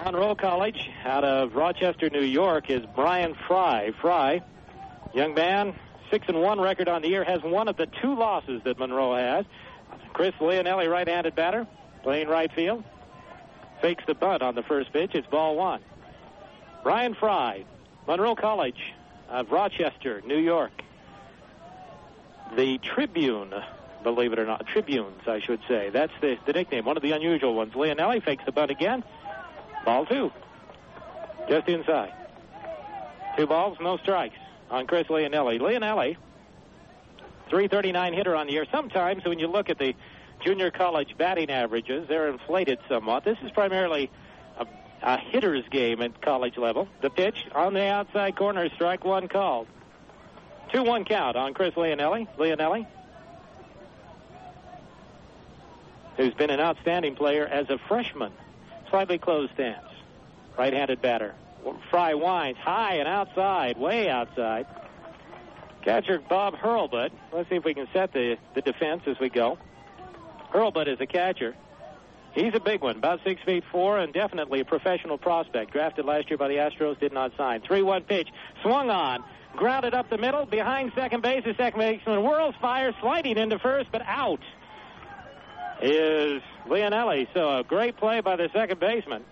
Monroe College out of Rochester, New York is Brian Fry. Fry, young man, 6-1 record on the year, has one of the two losses that Monroe has. Chris Leonelli, right-handed batter, playing right field. Fakes the bunt on the first pitch. It's ball one. Brian Fry, Monroe College of Rochester, New York. The Tribune, believe it or not, Tribunes, I should say. That's the nickname, one of the unusual ones. Leonelli fakes the bunt again. Ball two. Just inside. 2 balls, no strikes on Chris Leonelli. Leonelli, .339 hitter on the year. Sometimes when you look at the junior college batting averages, they're inflated somewhat. This is primarily a hitter's game at college level. The pitch on the outside corner, strike one called. 2-1 count on Chris Leonelli. Leonelli, who's been an outstanding player as a freshman. Slightly closed stance. Right-handed batter. Fry winds high and outside, way outside. Catcher Bob Hurlbut. Let's see if we can set the defense as we go. Hurlbut is a catcher. He's a big one, about 6'4", and definitely a professional prospect. Drafted last year by the Astros, did not sign. 3-1 pitch, swung on, grounded up the middle, behind second base. The second baseman whirls, fires, sliding into first, but out is Leonelli. So a great play by the second baseman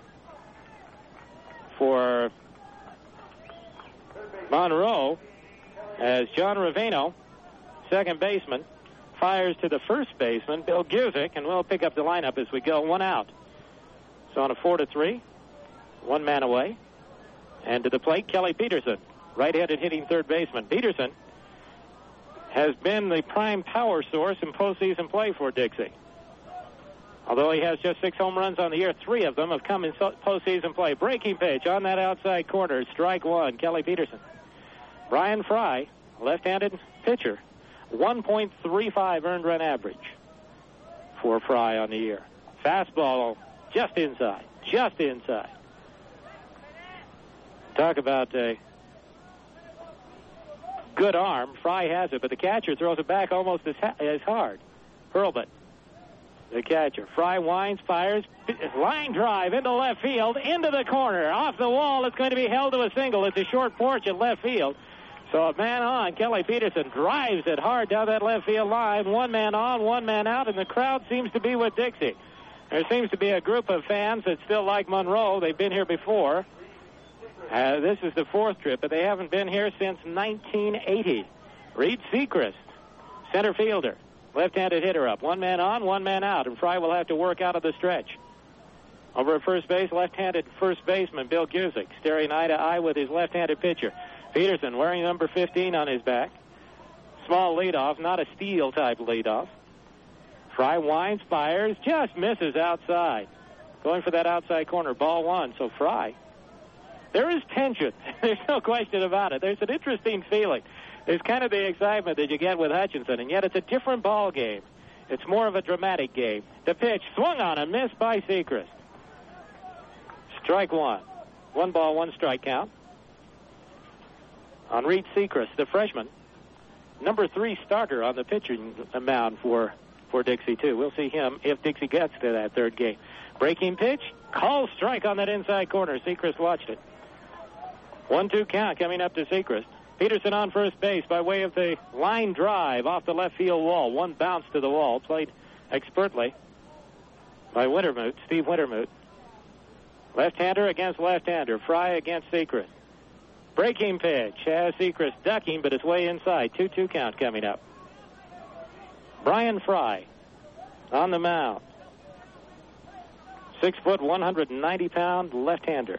for Monroe, as John Raveno, second baseman, fires to the first baseman, Bill Guzik, and we'll pick up the lineup as we go. 1 out. So on a 4-3, 1 man away. And to the plate, Kelly Peterson, right-handed hitting third baseman. Peterson has been the prime power source in postseason play for Dixie. Although he has just 6 home runs on the year, 3 of them have come in postseason play. Breaking pitch on that outside corner, strike one, Kelly Peterson. Brian Fry, left-handed pitcher, 1.35 earned run average for Fry on the year. Fastball just inside, just inside. Talk about a good arm. Fry has it, but the catcher throws it back almost as hard. Hurlbut, the catcher. Fry winds, fires, line drive into left field, into the corner, off the wall. It's going to be held to a single. It's a short porch at left field. So a man on, Kelly Peterson drives it hard down that left field line. 1 man on, 1 man out, and the crowd seems to be with Dixie. There seems to be a group of fans that still like Monroe. They've been here before. This is the 4th trip, but they haven't been here since 1980. Reed Seacrest, center fielder, left-handed hitter up. 1 man on, 1 man out, and Fry will have to work out of the stretch. Over at first base, left-handed first baseman Bill Guzik, staring eye to eye with his left-handed pitcher. Peterson wearing number 15 on his back. Small leadoff, not a steal-type leadoff. Fry winds, fires, just misses outside. Going for that outside corner, ball one. So Fry, there is tension. There's no question about it. There's an interesting feeling. There's kind of the excitement that you get with Hutchinson, and yet it's a different ball game. It's more of a dramatic game. The pitch swung on and missed by Seacrest. Strike one. 1 ball, 1 strike count on Reed Seacrest, the freshman, number 3 starter on the pitching mound for Dixie, too. We'll see him if Dixie gets to that 3rd game. Breaking pitch, call strike on that inside corner. Seacrest watched it. 1-2 count coming up to Seacrest. Peterson on first base by way of the line drive off the left field wall. 1 bounce to the wall, played expertly by Wintermute, Steve Wintermute. Left-hander against left-hander. Fry against Seacrest. Breaking pitch has Seacrest ducking, but it's way inside. 2-2 count coming up. Brian Fry on the mound. 6 foot, 190-pound left-hander.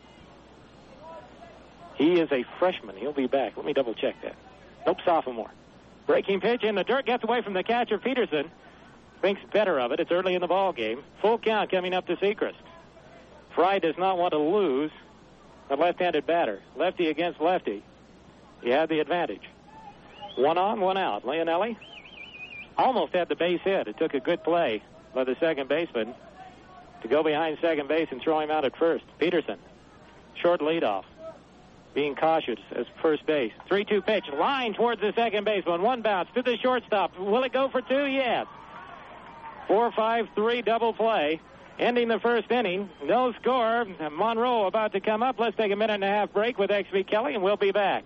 He is a freshman. He'll be back. Let me double-check that. Nope, sophomore. Breaking pitch in the dirt. Gets away from the catcher, Peterson. Thinks better of it. It's early in the ball game. Full count coming up to Seacrest. Fry does not want to lose a left-handed batter. Lefty against lefty. He had the advantage. 1 on, 1 out. Leonelli almost had the base hit. It took a good play by the second baseman to go behind second base and throw him out at first. Peterson, short leadoff, being cautious as first base. 3-2 pitch, line towards the second baseman. 1 bounce to the shortstop. Will it go for 2? Yes. 4-5-3 double play. Ending the first inning. No score. Monroe about to come up. Let's take a 1.5-minute break with X.V. Kelly, and we'll be back.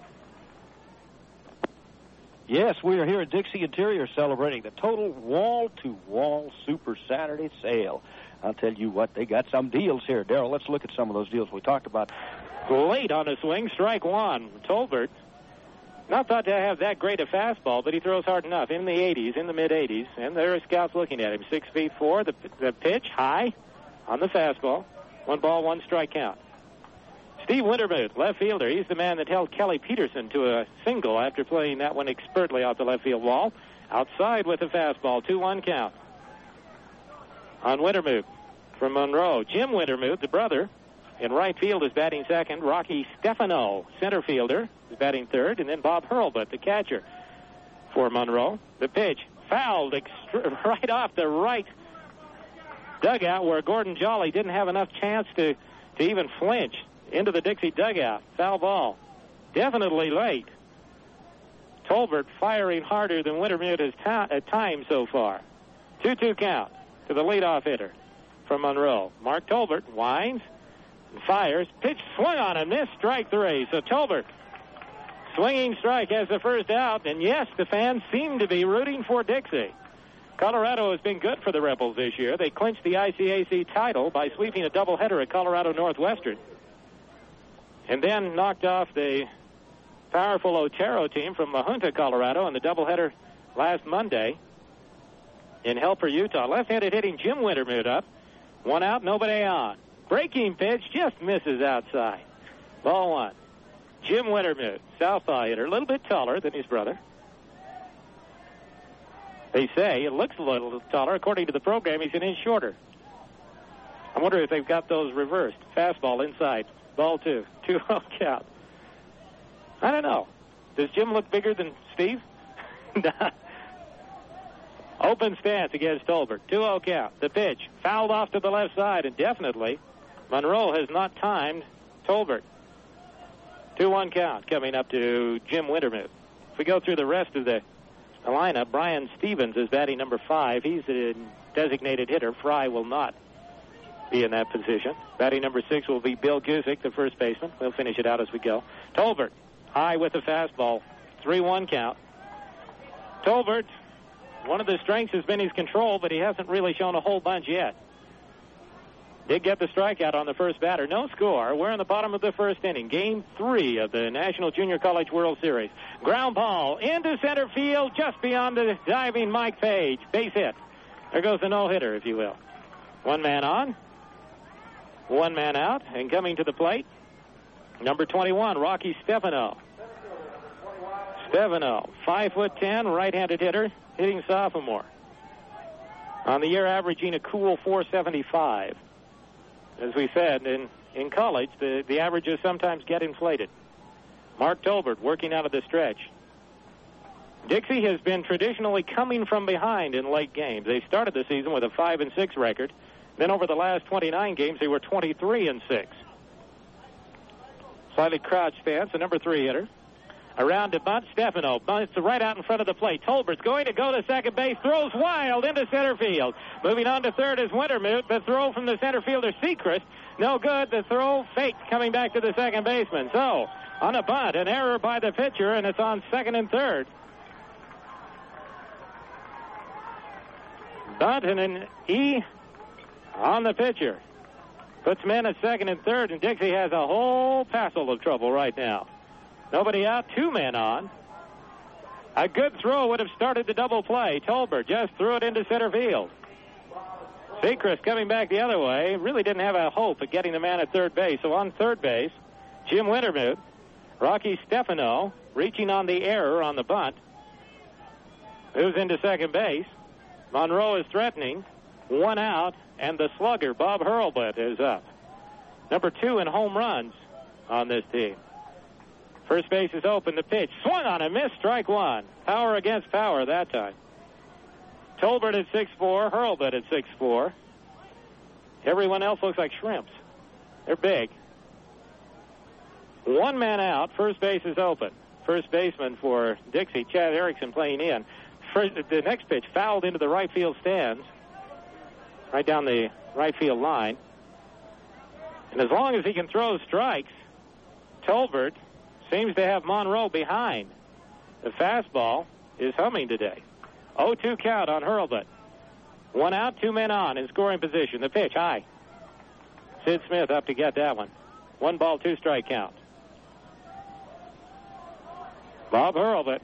Yes, we are here at Dixie Interior celebrating the total wall-to-wall Super Saturday sale. I'll tell you what, they got some deals here. Darrell, let's look at some of those deals we talked about. Late on the swing, strike one. Tolbert, not thought to have that great a fastball, but he throws hard enough. In the 80s, in the mid-80s, and there are scouts looking at him. 6'4", the pitch, high on the fastball. 1 ball, 1 strike count. Steve Wintermuth, left fielder. He's the man that held Kelly Peterson to a single after playing that one expertly off the left field wall. Outside with the fastball, 2-1 count. On Wintermuth from Monroe. Jim Wintermuth, the brother, in right field is batting second. Rocky Stefano, center fielder, is batting third. And then Bob Hurlbut, the catcher for Monroe. The pitch fouled right off the right dugout where Gordon Jolly didn't have enough chance to even flinch. Into the Dixie dugout. Foul ball. Definitely late. Tolbert firing harder than Wintermuth has at times so far. 2-2 count to the leadoff hitter from Monroe. Mark Tolbert winds and fires. Pitch swung on and missed. Strike 3. So Tolbert, swinging strike as the first out. And yes, the fans seem to be rooting for Dixie. Colorado has been good for the Rebels this year. They clinched the ICAC title by sweeping a doubleheader at Colorado Northwestern. And then knocked off the powerful Otero team from La Junta, Colorado, in the doubleheader last Monday in Helper, Utah. Left-handed hitting Jim Wintermuth up. 1 out, nobody on. Breaking pitch just misses outside. Ball 1. Jim Wintermuth, southpaw hitter, a little bit taller than his brother. They say it looks a little taller. According to the program, he's an inch shorter. I wonder if they've got those reversed. Fastball inside. Ball 2. 2-0 count. I don't know. Does Jim look bigger than Steve? Open stance against Tolbert. 2-0 count. The pitch fouled off to the left side, and definitely Monroe has not timed Tolbert. 2-1 count coming up to Jim Wintermuth. If we go through the rest of the lineup, Brian Stevens is batting number 5. He's a designated hitter. Fry will not be in that position. Batting number 6 will be Bill Guzik, the first baseman. We'll finish it out as we go. Tolbert, high with the fastball. 3-1 count. Tolbert, one of the strengths has been his control, but he hasn't really shown a whole bunch yet. Did get the strikeout on the first batter. No score. We're in the bottom of the first inning. Game 3 of the National Junior College World Series. Ground ball into center field, just beyond the diving Mike Page. Base hit. There goes the no-hitter, if you will. 1 man on. 1 man out, and coming to the plate, number 21, Rocky Stefano. Stefano, 5'10", right-handed hitter, hitting sophomore. On the year, averaging a cool 475. As we said, in college, the averages sometimes get inflated. Mark Tolbert working out of the stretch. Dixie has been traditionally coming from behind in late games. They started the season with a 5-6 record. Then over the last 29 games, they were 23-6. Slightly crouched stance, the number 3 hitter. Around to bunt, Stefano. Bunts right out in front of the plate. Tolbert's going to go to second base. Throws wild into center field. Moving on to third is Wintermuth. The throw from the center fielder, Sechrist. No good. The throw faked coming back to the second baseman. So, on a bunt, an error by the pitcher, and it's on second and third. Bunt and an E on the pitcher. Puts men at second and third, and Dixie has a whole passel of trouble right now. Nobody out, 2 men on. A good throw would have started the double play. Tolbert just threw it into center field. Sechrist coming back the other way. Really didn't have a hope of getting the man at third base. So on third base, Jim Wintermuth. Rocky Stefano reaching on the error on the bunt. Moves into second base. Monroe is threatening. 1 out, and the slugger, Bob Hurlbut, is up. Number 2 in home runs on this team. First base is open. The pitch swung on and missed. Strike 1. Power against power that time. Tolbert at 6'4", Hurlbut at 6'4". Everyone else looks like shrimps. They're big. 1 man out. First base is open. First baseman for Dixie, Chad Erickson, playing in. The next pitch fouled into the right field stands. right down the right field line. And as long as he can throw strikes, Tolbert seems to have Monroe behind. The fastball is humming today. 0-2 count on Hurlbut. 1 out, 2 men on in scoring position. The pitch high. Sid Smith up to get that one. 1 ball, 2 strike count. Bob Hurlbut.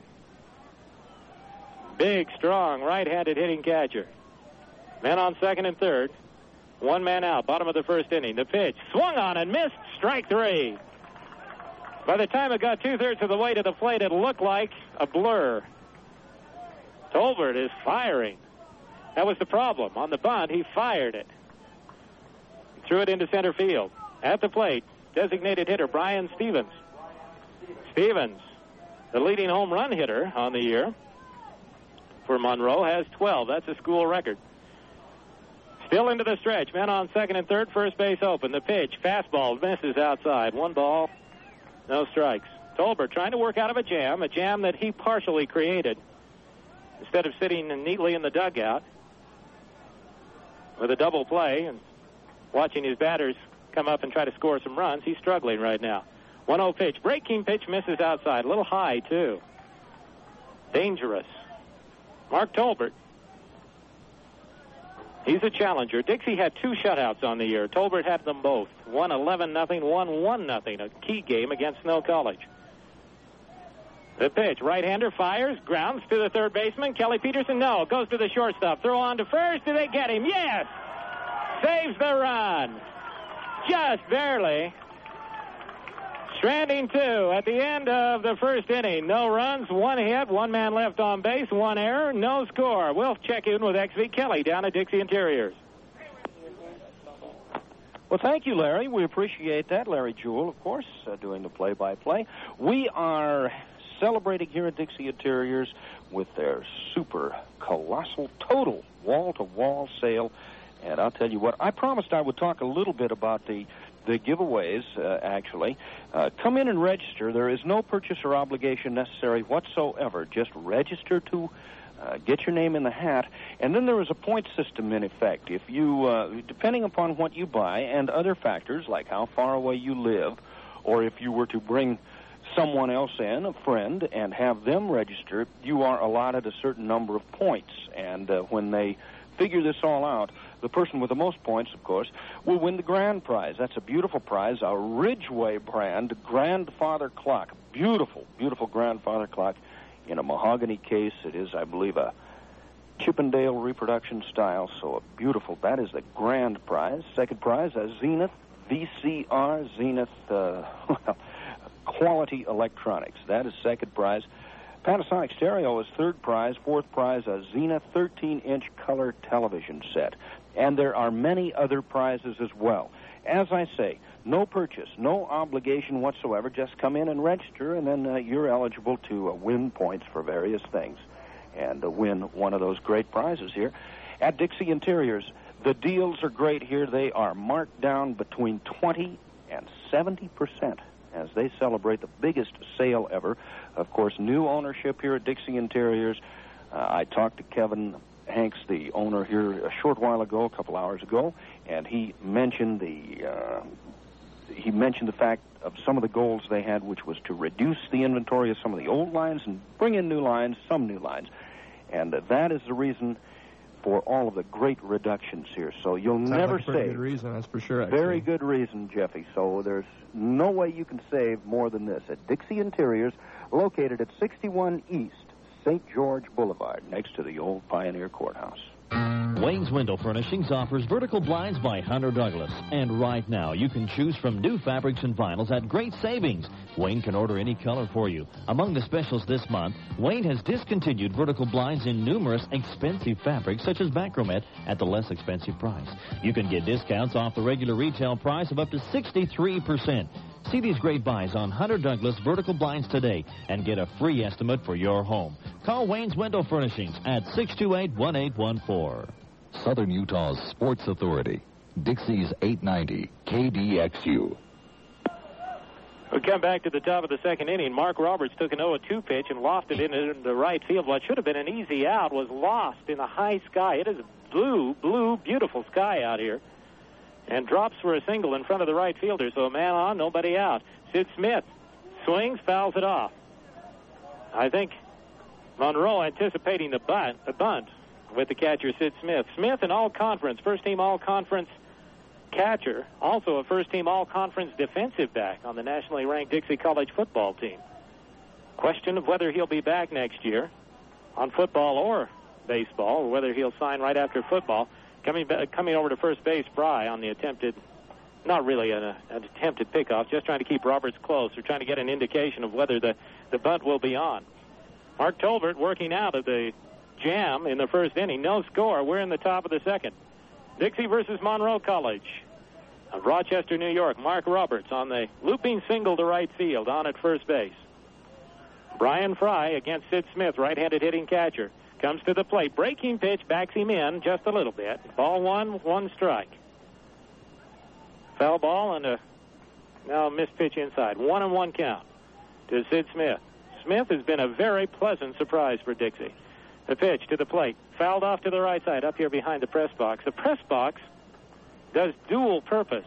Big, strong, right-handed hitting catcher. Men on second and third. 1 man out, bottom of the first inning. The pitch swung on and missed. Strike 3. By the time it got 2/3 of the way to the plate, it looked like a blur. Tolbert is firing. That was the problem. On the bunt, he fired it. Threw it into center field. At the plate, designated hitter Brian Stevens. Stevens, the leading home run hitter on the year for Monroe, has 12. That's a school record. Still into the stretch. Men on second and third, first base open. The pitch, fastball, misses outside. 1 ball, no strikes. Tolbert trying to work out of a jam that he partially created. Instead of sitting neatly in the dugout with a double play and watching his batters come up and try to score some runs, he's struggling right now. 1-0 pitch. Breaking pitch, misses outside. A little high, too. Dangerous. Mark Tolbert. He's a challenger. Dixie had 2 shutouts on the year. Tolbert had them both. One 11-0, one 1-0. A key game against Snow College. The pitch. Right-hander fires. Grounds to the third baseman. Kelly Peterson, no. Goes to the shortstop. Throw on to first. Do they get him? Yes! Saves the run. Just barely. Stranding 2 at the end of the first inning. No runs, 1 hit, 1 man left on base, 1 error, no score. We'll check in with XV Kelly down at Dixie Interiors. Well, thank you, Larry. We appreciate that. Larry Jewell, of course, doing the play-by-play. We are celebrating here at Dixie Interiors with their super colossal total wall-to-wall sale. And I'll tell you what, I promised I would talk a little bit about the giveaways, actually. Come in and register. There is no purchase or obligation necessary whatsoever. Just register to get your name in the hat. And then there is a point system in effect. If you, depending upon what you buy and other factors like how far away you live, or if you were to bring someone else in, a friend, and have them register, you are allotted a certain number of points. And when they figure this all out, the person with the most points, of course, will win the grand prize. That's a beautiful prize, a Ridgeway brand grandfather clock. Beautiful, beautiful grandfather clock in a mahogany case. It is, I believe, a Chippendale reproduction style, so a beautiful. That is the grand prize. Second prize, a Zenith VCR, Zenith quality electronics. That is second prize. Panasonic stereo is third prize. Fourth prize, a Zenith 13-inch color television set. And there are many other prizes as well. As I say, no purchase, no obligation whatsoever. Just come in and register, and then you're eligible to win points for various things and win one of those great prizes here at Dixie Interiors. The deals are great here. They are marked down between 20 and 70% as they celebrate the biggest sale ever. Of course, new ownership here at Dixie Interiors. I talked to Kevin Hanks, the owner here, a short while ago, a couple hours ago, and he mentioned the fact of some of the goals they had, which was to reduce the inventory of some of the old lines and bring in new lines, some new lines. And that is the reason for all of the great reductions here. So you'll never save. Good reason, that's for sure. Actually. Very good reason, Jeffy. So there's no way you can save more than this at Dixie Interiors, located at 61 East St. George Boulevard, next to the old Pioneer Courthouse. Wayne's Window Furnishings offers vertical blinds by Hunter Douglas. And right now, you can choose from new fabrics and vinyls at great savings. Wayne can order any color for you. Among the specials this month, Wayne has discontinued vertical blinds in numerous expensive fabrics, such as Macromet, at the less expensive price. You can get discounts off the regular retail price of up to 63%. See these great buys on Hunter Douglas vertical blinds today and get a free estimate for your home. Call Wayne's Window Furnishings at 628-1814. Southern Utah's Sports Authority, Dixie's 890 KDXU. We come back to the top of the second inning. Mark Roberts took an 0-2 pitch and lofted it into right field. What should have been an easy out was lost in the high sky. It is blue, beautiful sky out here. And drops for a single in front of the right fielder. So a man on, nobody out. Sid Smith swings, fouls it off. I think Monroe anticipating the bunt with the catcher, Sid Smith. Smith, an all-conference, first-team all-conference catcher, also a first-team all-conference defensive back on the nationally ranked Dixie College football team. Question of whether he'll be back next year on football or baseball, or whether he'll sign right after football. Coming over to first base, Fry on the attempted, not really an attempted pickoff, just trying to keep Roberts close, or trying to get an indication of whether the bunt will be on. Mark Tolbert working out of the jam in the first inning. No score. We're in the top of the second. Dixie versus Monroe College of Rochester, New York. Mark Roberts on the looping single to right field, on at first base. Brian Fry against Sid Smith, right-handed hitting catcher. Comes to the plate. Breaking pitch, backs him in just a little bit. Ball one strike. Foul ball and now a missed pitch inside. 1-1 count to Sid Smith. Smith has been a very pleasant surprise for Dixie. The pitch to the plate. Fouled off to the right side, up here behind the press box. The press box does dual purpose.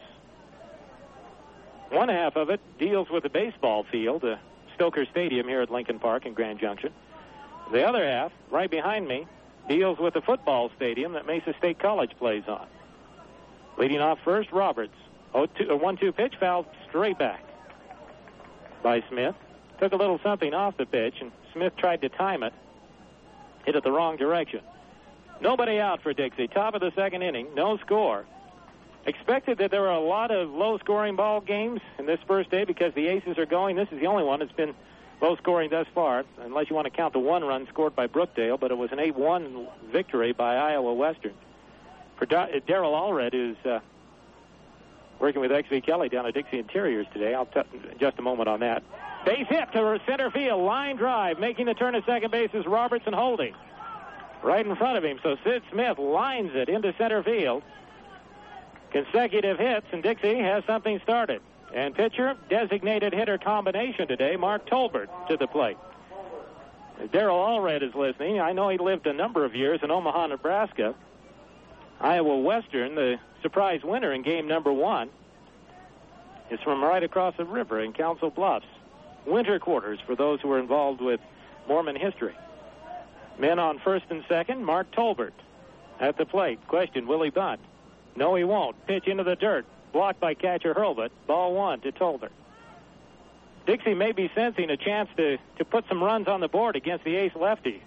One half of it deals with the baseball field, Stoker Stadium here at Lincoln Park in Grand Junction. The other half, right behind me, deals with the football stadium that Mesa State College plays on. Leading off first, Roberts. A 1-2 pitch, fouled straight back by Smith. Took a little something off the pitch, and Smith tried to time it. Hit it the wrong direction. Nobody out for Dixie. Top of the second inning, no score. Expected that there were a lot of low-scoring ball games in this first day because the Aces are going. This is the only one that's been low-scoring thus far, unless you want to count the one run scored by Brookdale, but it was an 8-1 victory by Iowa Western. For Daryl Allred, who's working with XV Kelly down at Dixie Interiors today. I'll just a moment on that. Base hit to center field, line drive. Making the turn at second base is Robertson holding right in front of him. So Sid Smith lines it into center field. Consecutive hits, and Dixie has something started. And pitcher, designated hitter combination today, Mark Tolbert to the plate. Daryl Allred is listening. I know he lived a number of years in Omaha, Nebraska. Iowa Western, the surprise winner in game number 1, is from right across the river in Council Bluffs. Winter quarters for those who are involved with Mormon history. Men on first and second, Mark Tolbert at the plate. Question, will he bunt? No, he won't. Pitch into the dirt. Blocked by catcher Hurlbut. Ball 1 to Tolbert. Dixie may be sensing a chance to put some runs on the board against the ace lefty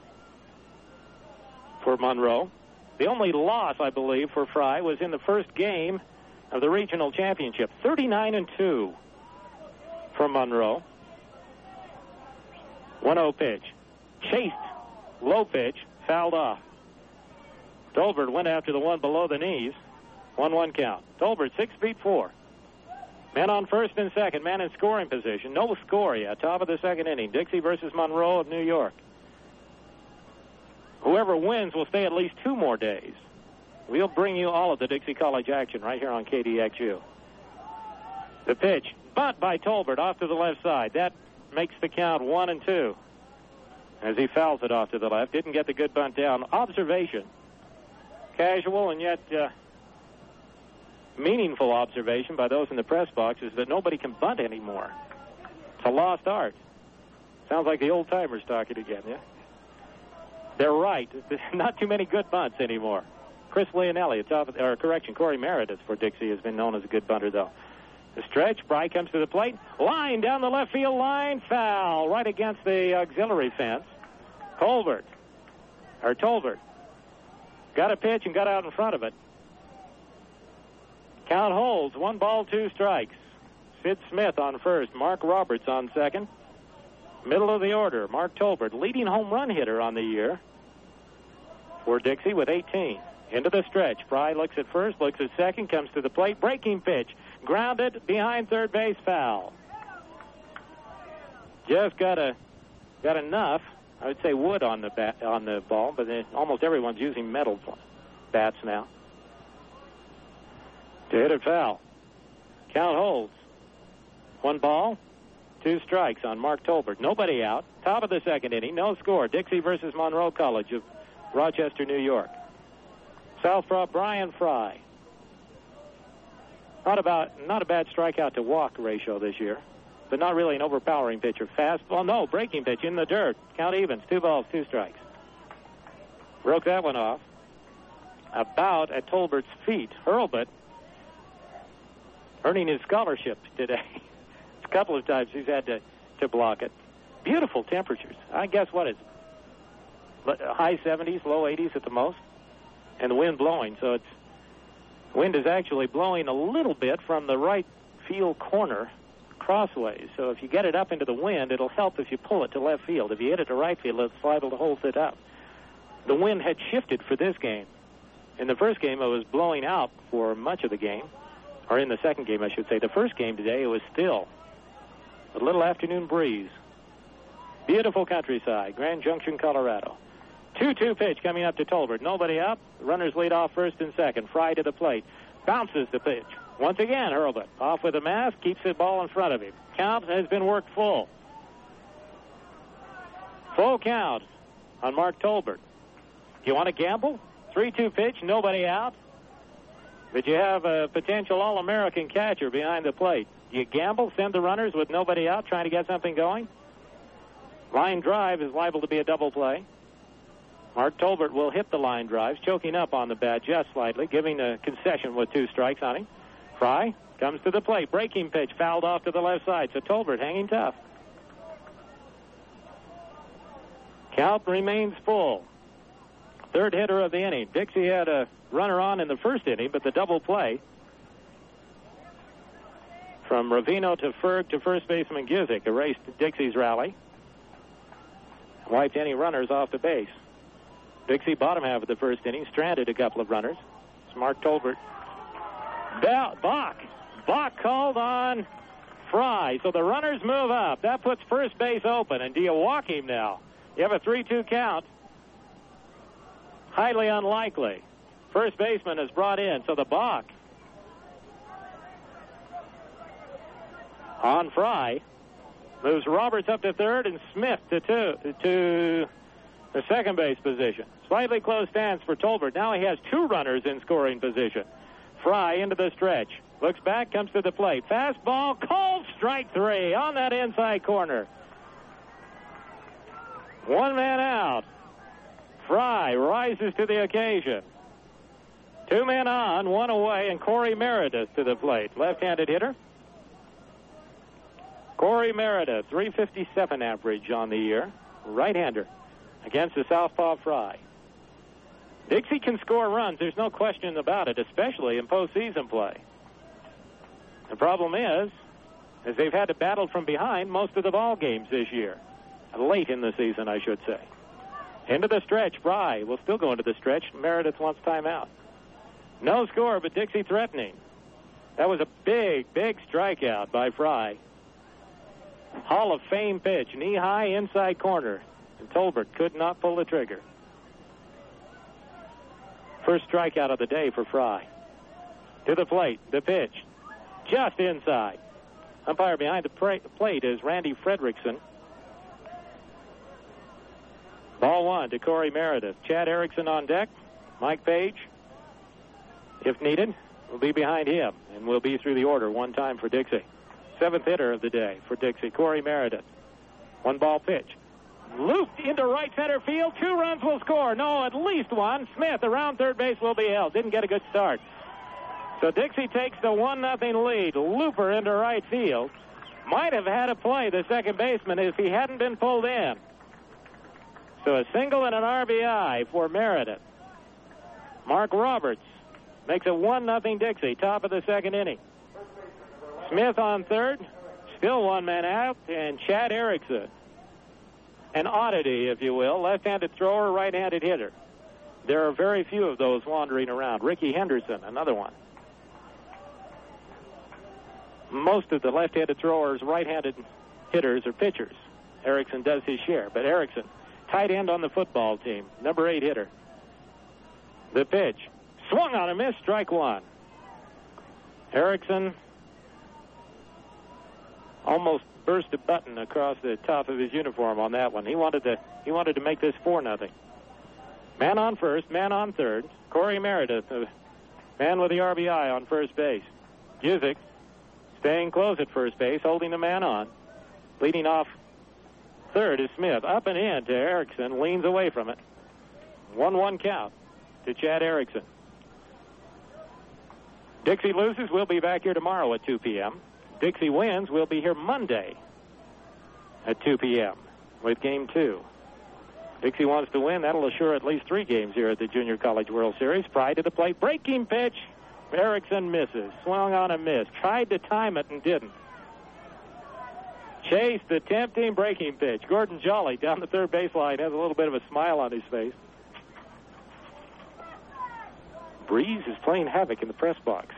for Monroe. The only loss, I believe, for Fry was in the first game of the regional championship. 39-2 for Monroe. 1-0 pitch. Chased. Low pitch. Fouled off. Tolbert went after the one below the knees. 1-1 count. Tolbert, 6'4". Man on first and second. Man in scoring position. No score yet. Top of the second inning. Dixie versus Monroe of New York. Whoever wins will stay at least 2 more days. We'll bring you all of the Dixie College action right here on KDXU. The pitch. Bunt by Tolbert off to the left side. That makes the count 1-2. As he fouls it off to the left. Didn't get the good bunt down. Observation. Casual and yet meaningful observation by those in the press box is that nobody can bunt anymore. It's a lost art. Sounds like the old-timers talking again, yeah? They're right. There's not too many good bunts anymore. Chris Leonelli, Corey Meredith for Dixie has been known as a good bunter, though. The stretch, Fry comes to the plate. Line down the left field line. Foul right against the auxiliary fence. Tolbert. Got a pitch and got out in front of it. Count holds. 1 ball, 2 strikes. Sid Smith on first. Mark Roberts on second. Middle of the order, Mark Tolbert, leading home run hitter on the year for Dixie with 18. Into the stretch. Fry looks at first, looks at second, comes to the plate. Breaking pitch. Grounded behind third base, foul. Just got enough. I would say wood on the ball, but almost everyone's using metal bats now to hit it foul. Count holds. 1 ball, 2 strikes on Mark Tolbert. Nobody out. Top of the second inning. No score. Dixie versus Monroe College of Rochester, New York. Southpaw Brian Fry. Not a bad strikeout to walk ratio this year, but not really an overpowering pitcher. Fastball, no, breaking pitch in the dirt. Count evens. 2 balls, 2 strikes. Broke that one off. About at Tolbert's feet. Hurlbut earning his scholarship today. A couple of times he's had to block it. Beautiful temperatures. I guess what is high 70s, low 80s at the most, and the wind blowing. So wind is actually blowing a little bit from the right field corner crossways. So if you get it up into the wind, it'll help if you pull it to left field. If you hit it to right field, it's liable to hold it up. The wind had shifted for this game. In the first game, it was blowing out for much of the game, or in the second game, I should say. The first game today, it was still a little afternoon breeze. Beautiful countryside, Grand Junction, Colorado. 2-2 pitch coming up to Tolbert. Nobody up. Runners lead off first and second. Fry to the plate. Bounces the pitch. Once again, Hurlbut off with a mask. Keeps the ball in front of him. Count has been worked full. Full count on Mark Tolbert. You want to gamble? 3-2 pitch. Nobody out. But you have a potential All-American catcher behind the plate. Do you gamble? Send the runners with nobody out trying to get something going? Line drive is liable to be a double play. Mark Tolbert will hit the line drives, choking up on the bat just slightly, giving a concession with 2 strikes on him. Fry comes to the plate. Breaking pitch fouled off to the left side. So Tolbert hanging tough. Count remains full. Third hitter of the inning. Dixie had a runner on in the first inning, but the double play from Ravino to Ferg to first baseman Gizik erased Dixie's rally. Wiped any runners off the base. Dixie, bottom half of the first inning, stranded a couple of runners. It's Mark Tolbert. Bach called on Fry. So the runners move up. That puts first base open. And do you walk him now? You have a 3-2 count. Highly unlikely. First baseman is brought in. So the Bach on Fry moves Roberts up to third and Smith to the second base position. Slightly closed stance for Tolbert. Now he has 2 runners in scoring position. Fry into the stretch. Looks back, comes to the plate. Fastball, called strike 3 on that inside corner. 1 man out. Fry rises to the occasion. 2 men on, 1 away, and Corey Meredith to the plate. Left-handed hitter. Corey Meredith, 357 average on the year. Right-hander against the southpaw Fry. Dixie can score runs. There's no question about it, especially in postseason play. The problem is they've had to battle from behind most of the ball games this year. Late in the season, I should say. Into the stretch, Fry will still go into the stretch. Meredith wants timeout. No score, but Dixie threatening. That was a big strikeout by Fry. Hall of Fame pitch, knee-high inside corner. And Tolbert could not pull the trigger. First strikeout of the day for Fry. To the plate, the pitch. Just inside. Umpire behind the plate is Randy Fredrickson. Ball 1 to Corey Meredith. Chad Erickson on deck. Mike Page, if needed, will be behind him. And will be through the order 1 time for Dixie. 7th hitter of the day for Dixie, Corey Meredith. 1 ball pitch. Looped into right center field. 2 runs will score. No, at least 1. Smith around third base will be held. Didn't get a good start. So Dixie takes the 1-0 lead. Looper into right field. Might have had a play, the second baseman, if he hadn't been pulled in. So a single and an RBI for Meredith. Mark Roberts makes it 1-0 Dixie, top of the second inning. Smith on third, still 1 man out, and Chad Erickson. An oddity, if you will, left-handed thrower, right-handed hitter. There are very few of those wandering around. Ricky Henderson, another one. Most of the left-handed throwers, right-handed hitters, are pitchers. Erickson does his share, but Erickson, tight end on the football team, number 8 hitter. The pitch, swung on a miss, strike 1. Erickson almost burst a button across the top of his uniform on that one. He wanted to make this 4-0. Man on first, man on third. Corey Meredith, the man with the RBI on first base. Juzik staying close at first base, holding the man on. Leading off third is Smith. Up and in to Erickson, leans away from it. 1-1 count to Chad Erickson. Dixie loses, we'll be back here tomorrow at 2 p.m. Dixie wins, we'll be here Monday at 2 p.m. with Game 2. Dixie wants to win. That'll assure at least 3 games here at the Junior College World Series. Fry to the plate. Breaking pitch. Erickson misses. Swung on a miss. Tried to time it and didn't. Chased the tempting breaking pitch. Gordon Jolly down the third baseline has a little bit of a smile on his face. Breeze is playing havoc in the press box.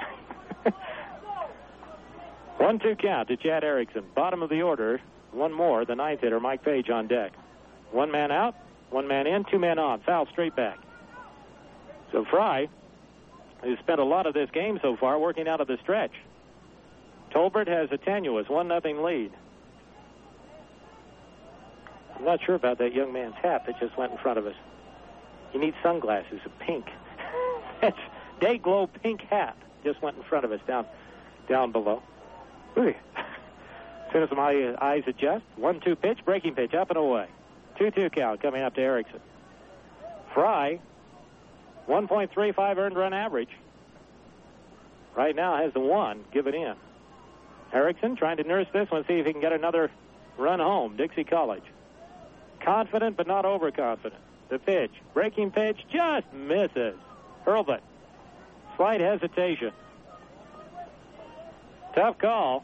1-2 count to Chad Erickson. Bottom of the order. One more. The ninth hitter, Mike Page, on deck. 1 man out, 1 man in, 2 men on. Foul straight back. So Fry has spent a lot of this game so far working out of the stretch. Tolbert has a tenuous 1-0 lead. I'm not sure about that young man's hat that just went in front of us. He needs sunglasses of pink. That's day glow pink hat just went in front of us down below. As soon as my eyes adjust, 1-2 pitch, breaking pitch, up and away. 2-2 count coming up to Erickson. Fry, 1.35 earned run average. Right now has the 1. Give it in. Erickson trying to nurse this one, see if he can get another run home. Dixie College. Confident but not overconfident. The pitch. Breaking pitch just misses. Hurlbut. Slight hesitation. Tough call.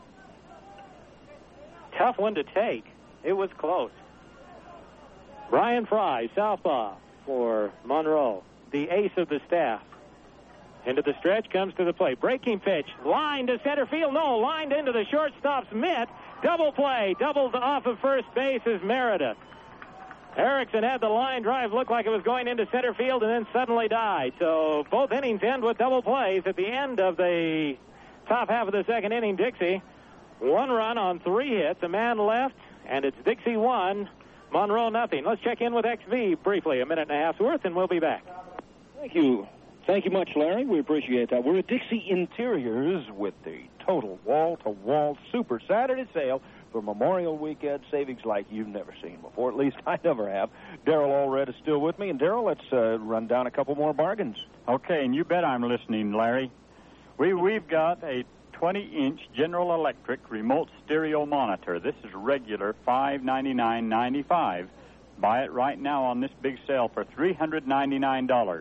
Tough one to take. It was close. Brian Fry, southpaw for Monroe, the ace of the staff. Into the stretch, comes to the plate. Breaking pitch, line to center field. No, lined into the shortstop's mitt. Double play, doubled off of first base is Meredith. Erickson had the line drive, looked like it was going into center field, and then suddenly died. So both innings end with double plays. At the end of the top half of the second inning, Dixie, 1 run on 3 hits, a man left, and it's Dixie 1, Monroe nothing. Let's check in with XV briefly, a minute and a half's worth, and we'll be back. Thank you. Thank you much, Larry. We appreciate that. We're at Dixie Interiors with the total wall-to-wall Super Saturday sale for Memorial Weekend savings like you've never seen before. At least I never have. Darrell Allred is still with me. And, Darrell, let's run down a couple more bargains. Okay, and you bet I'm listening, Larry. We've got a 20-inch General Electric remote stereo monitor. This is regular $599.95. Buy it right now on this big sale for $399.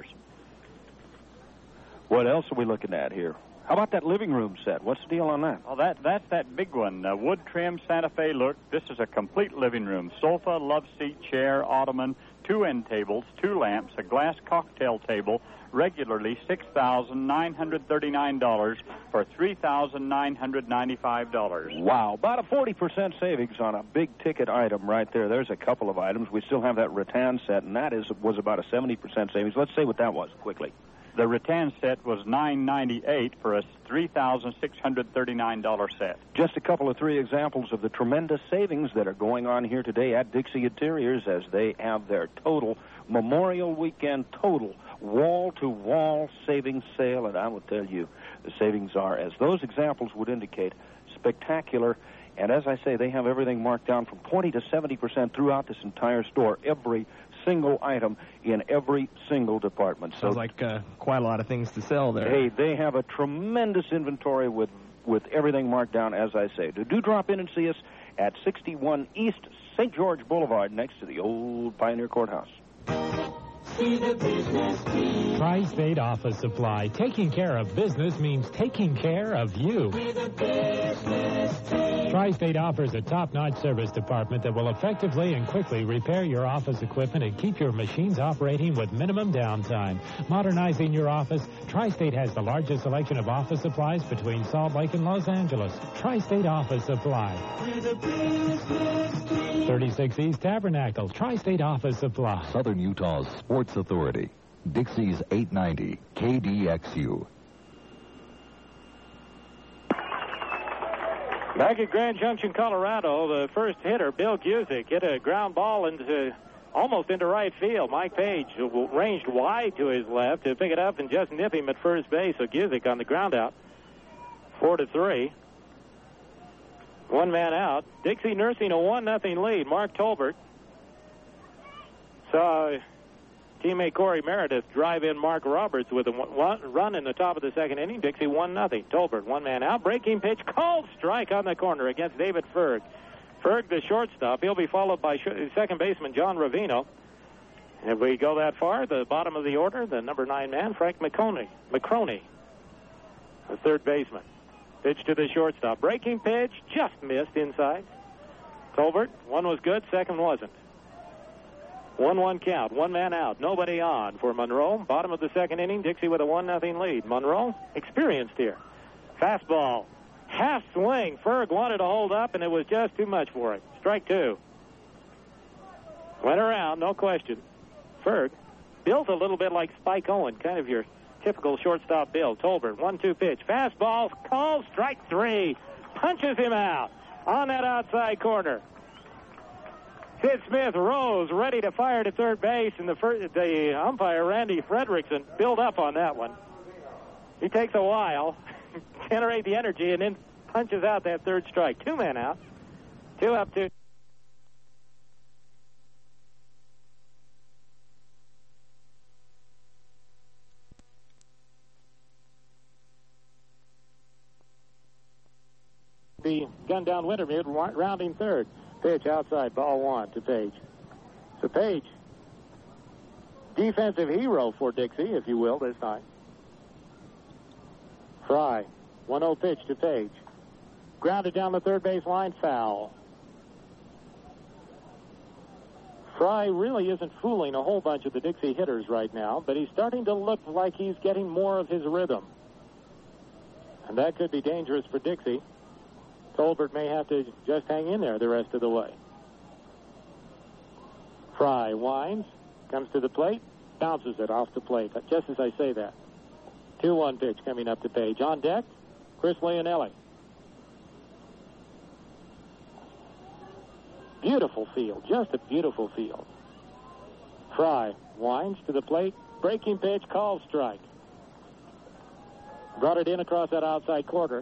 What else are we looking at here? How about that living room set? What's the deal on that? Oh, that's that big one. Wood trim Santa Fe look. This is a complete living room. Sofa, love seat, chair, ottoman, 2 end tables, 2 lamps, a glass cocktail table, regularly $6,939 for $3,995. Wow, about a 40% savings on a big-ticket item right there. There's a couple of items. We still have that rattan set, and that was about a 70% savings. Let's say what that was, quickly. The rattan set was $998 for a $3,639 set. Just a couple of 3 examples of the tremendous savings that are going on here today at Dixie Interiors as they have their total Memorial Weekend total wall-to-wall savings sale. And I will tell you, the savings are, as those examples would indicate, spectacular. And as I say, they have everything marked down from 20 to 70% throughout this entire store, every single item in every single department. Sounds like quite a lot of things to sell there. Hey, they have a tremendous inventory with everything marked down, as I say. Do drop in and see us at 61 East St. George Boulevard next to the old Pioneer Courthouse. See the business team. Tri-State Office Supply. Taking care of business means taking care of you. With a business team. Tri-State offers a top-notch service department that will effectively and quickly repair your office equipment and keep your machines operating with minimum downtime. Modernizing your office, Tri-State has the largest selection of office supplies between Salt Lake and Los Angeles. Tri-State Office Supply. With a business team. 36 East Tabernacle. Tri-State Office Supply. Southern Utah's Sports Authority. Dixie's 890 KDXU. Back at Grand Junction, Colorado, the first hitter, Bill Guzik, hit a ground ball almost into right field. Mike Page ranged wide to his left to pick it up and just nip him at first base. So Guzik on the ground out. 4-3. One man out. Dixie nursing a 1-0 lead. Mark Tolbert saw teammate Corey Meredith drive in Mark Roberts with a run in the top of the second inning. Dixie 1-0. Tolbert, one man out. Breaking pitch, called strike on the corner against David Ferg. Ferg, the shortstop. He'll be followed by second baseman John Ravino. If we go that far, the bottom of the order, the number 9 man, Frank McCroney, the third baseman. Pitch to the shortstop. Breaking pitch, just missed inside. Tolbert, one was good, second wasn't. 1-1 count, one man out, nobody on for Monroe. Bottom of the second inning, Dixie with a 1-0 lead. Monroe, experienced here. Fastball, half swing. Ferg wanted to hold up, and it was just too much for him. Strike 2. Went around, no question. Ferg, built a little bit like Spike Owen, kind of your typical shortstop build. Tolbert, 1-2 pitch. Fastball, called, strike 3. Punches him out on that outside corner. Sid Smith rose, ready to fire to third base, and the umpire, Randy Fredrickson, built up on that one. He takes a while, generate the energy, and then punches out that third strike. 2 men out. 2 up, 2. The gun down Wintermute, rounding third. Pitch outside, ball 1 to Page. So Page, defensive hero for Dixie, if you will, this time. Fry, 1-0 pitch to Page. Grounded down the third base line, foul. Fry really isn't fooling a whole bunch of the Dixie hitters right now, but he's starting to look like he's getting more of his rhythm. And that could be dangerous for Dixie. Tolbert may have to just hang in there the rest of the way. Fry winds, comes to the plate, bounces it off the plate, just as I say that. 2-1 pitch coming up to Page. On deck, Chris Leonelli. Beautiful field, just a beautiful field. Fry winds to the plate, breaking pitch, called strike. Brought it in across that outside corner.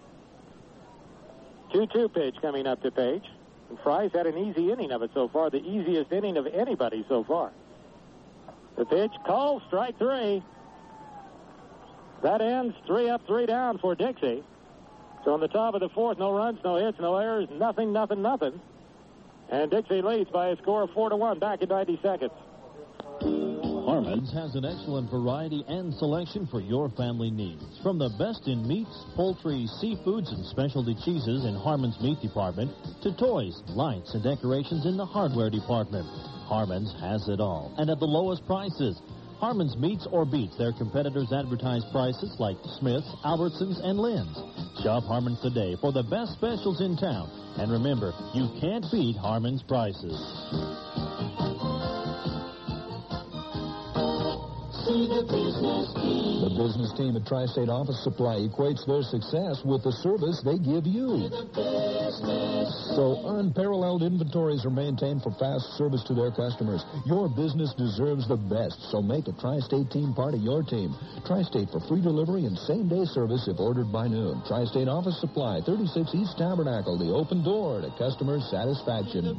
2-2 pitch coming up to Page. And Fry's had an easy inning of it so far, the easiest inning of anybody so far. The pitch, called, strike 3. That ends 3 up, 3 down for Dixie. So on the top of the fourth, no runs, no hits, no errors, nothing. And Dixie leads by a score of 4-1 back in 90 seconds. Harmon's has an excellent variety and selection for your family needs. From the best in meats, poultry, seafoods, and specialty cheeses in Harmon's meat department to toys, lights, and decorations in the hardware department. Harmon's has it all, and at the lowest prices. Harmon's meets or beats their competitors' advertised prices like Smith's, Albertsons, and Lynn's. Shop Harmon's today for the best specials in town. And remember, you can't beat Harmon's prices. The business team at Tri-State Office Supply equates their success with the service they give you. So unparalleled inventories are maintained for fast service to their customers. Your business deserves the best, so make a Tri-State team part of your team. Tri-State for free delivery and same-day service if ordered by noon. Tri-State Office Supply, 36 East Tabernacle, the open door to customer satisfaction.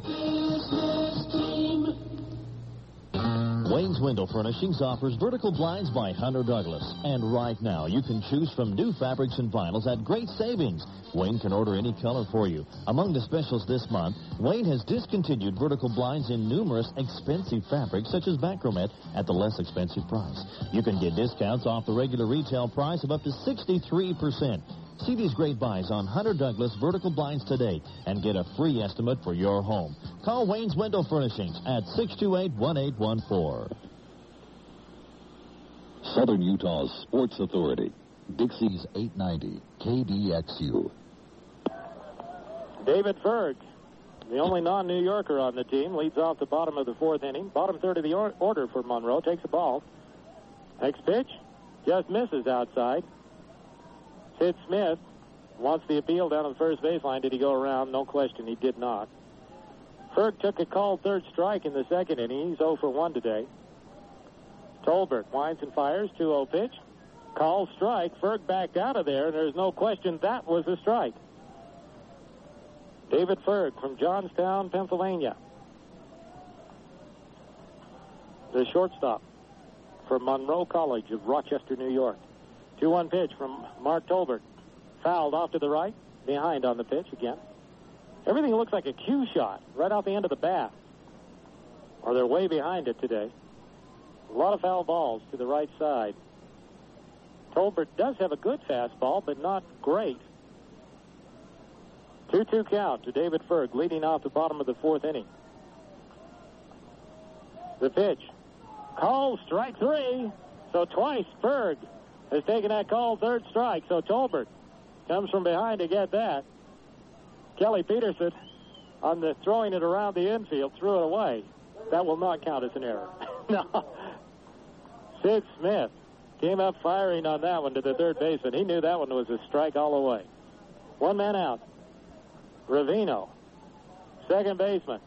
Wayne's Window Furnishings offers vertical blinds by Hunter Douglas. And right now, you can choose from new fabrics and vinyls at great savings. Wayne can order any color for you. Among the specials this month, Wayne has discontinued vertical blinds in numerous expensive fabrics, such as Bacromet, at the less expensive price. You can get discounts off the regular retail price of up to 63%. See these great buys on Hunter Douglas vertical blinds today and get a free estimate for your home. Call Wayne's Window Furnishings at 628-1814. Southern Utah's Sports Authority. Dixie's 890 KDXU. David Ferg, the only non-New Yorker on the team, leads off the bottom of the fourth inning. Bottom third of the order for Monroe. Takes the ball. Next pitch, just misses outside. Sid Smith wants the appeal down on the first baseline. Did he go around? No question, he did not. Ferg took a called third strike in the second inning. He's 0 for 1 today. Tolbert winds and fires, 2-0 pitch. Called strike. Ferg backed out of there, and there's no question that was a strike. David Ferg from Johnstown, Pennsylvania. The shortstop from Monroe College of Rochester, New York. 2-1 pitch from Mark Tolbert. Fouled off to the right, behind on the pitch again. Everything looks like a cue shot right off the end of the bat. Or they're way behind it today. A lot of foul balls to the right side. Tolbert does have a good fastball, but not great. 2-2 count to David Ferg, leading off the bottom of the fourth inning. The pitch. Call, strike 3. So twice Ferg has taken that call, third strike. So Tolbert comes from behind to get that. Kelly Peterson, on the throwing it around the infield, threw it away. That will not count as an error. No. Sid Smith came up firing on that one to the third baseman. He knew that one was a strike all the way. One man out. Ravino, second baseman.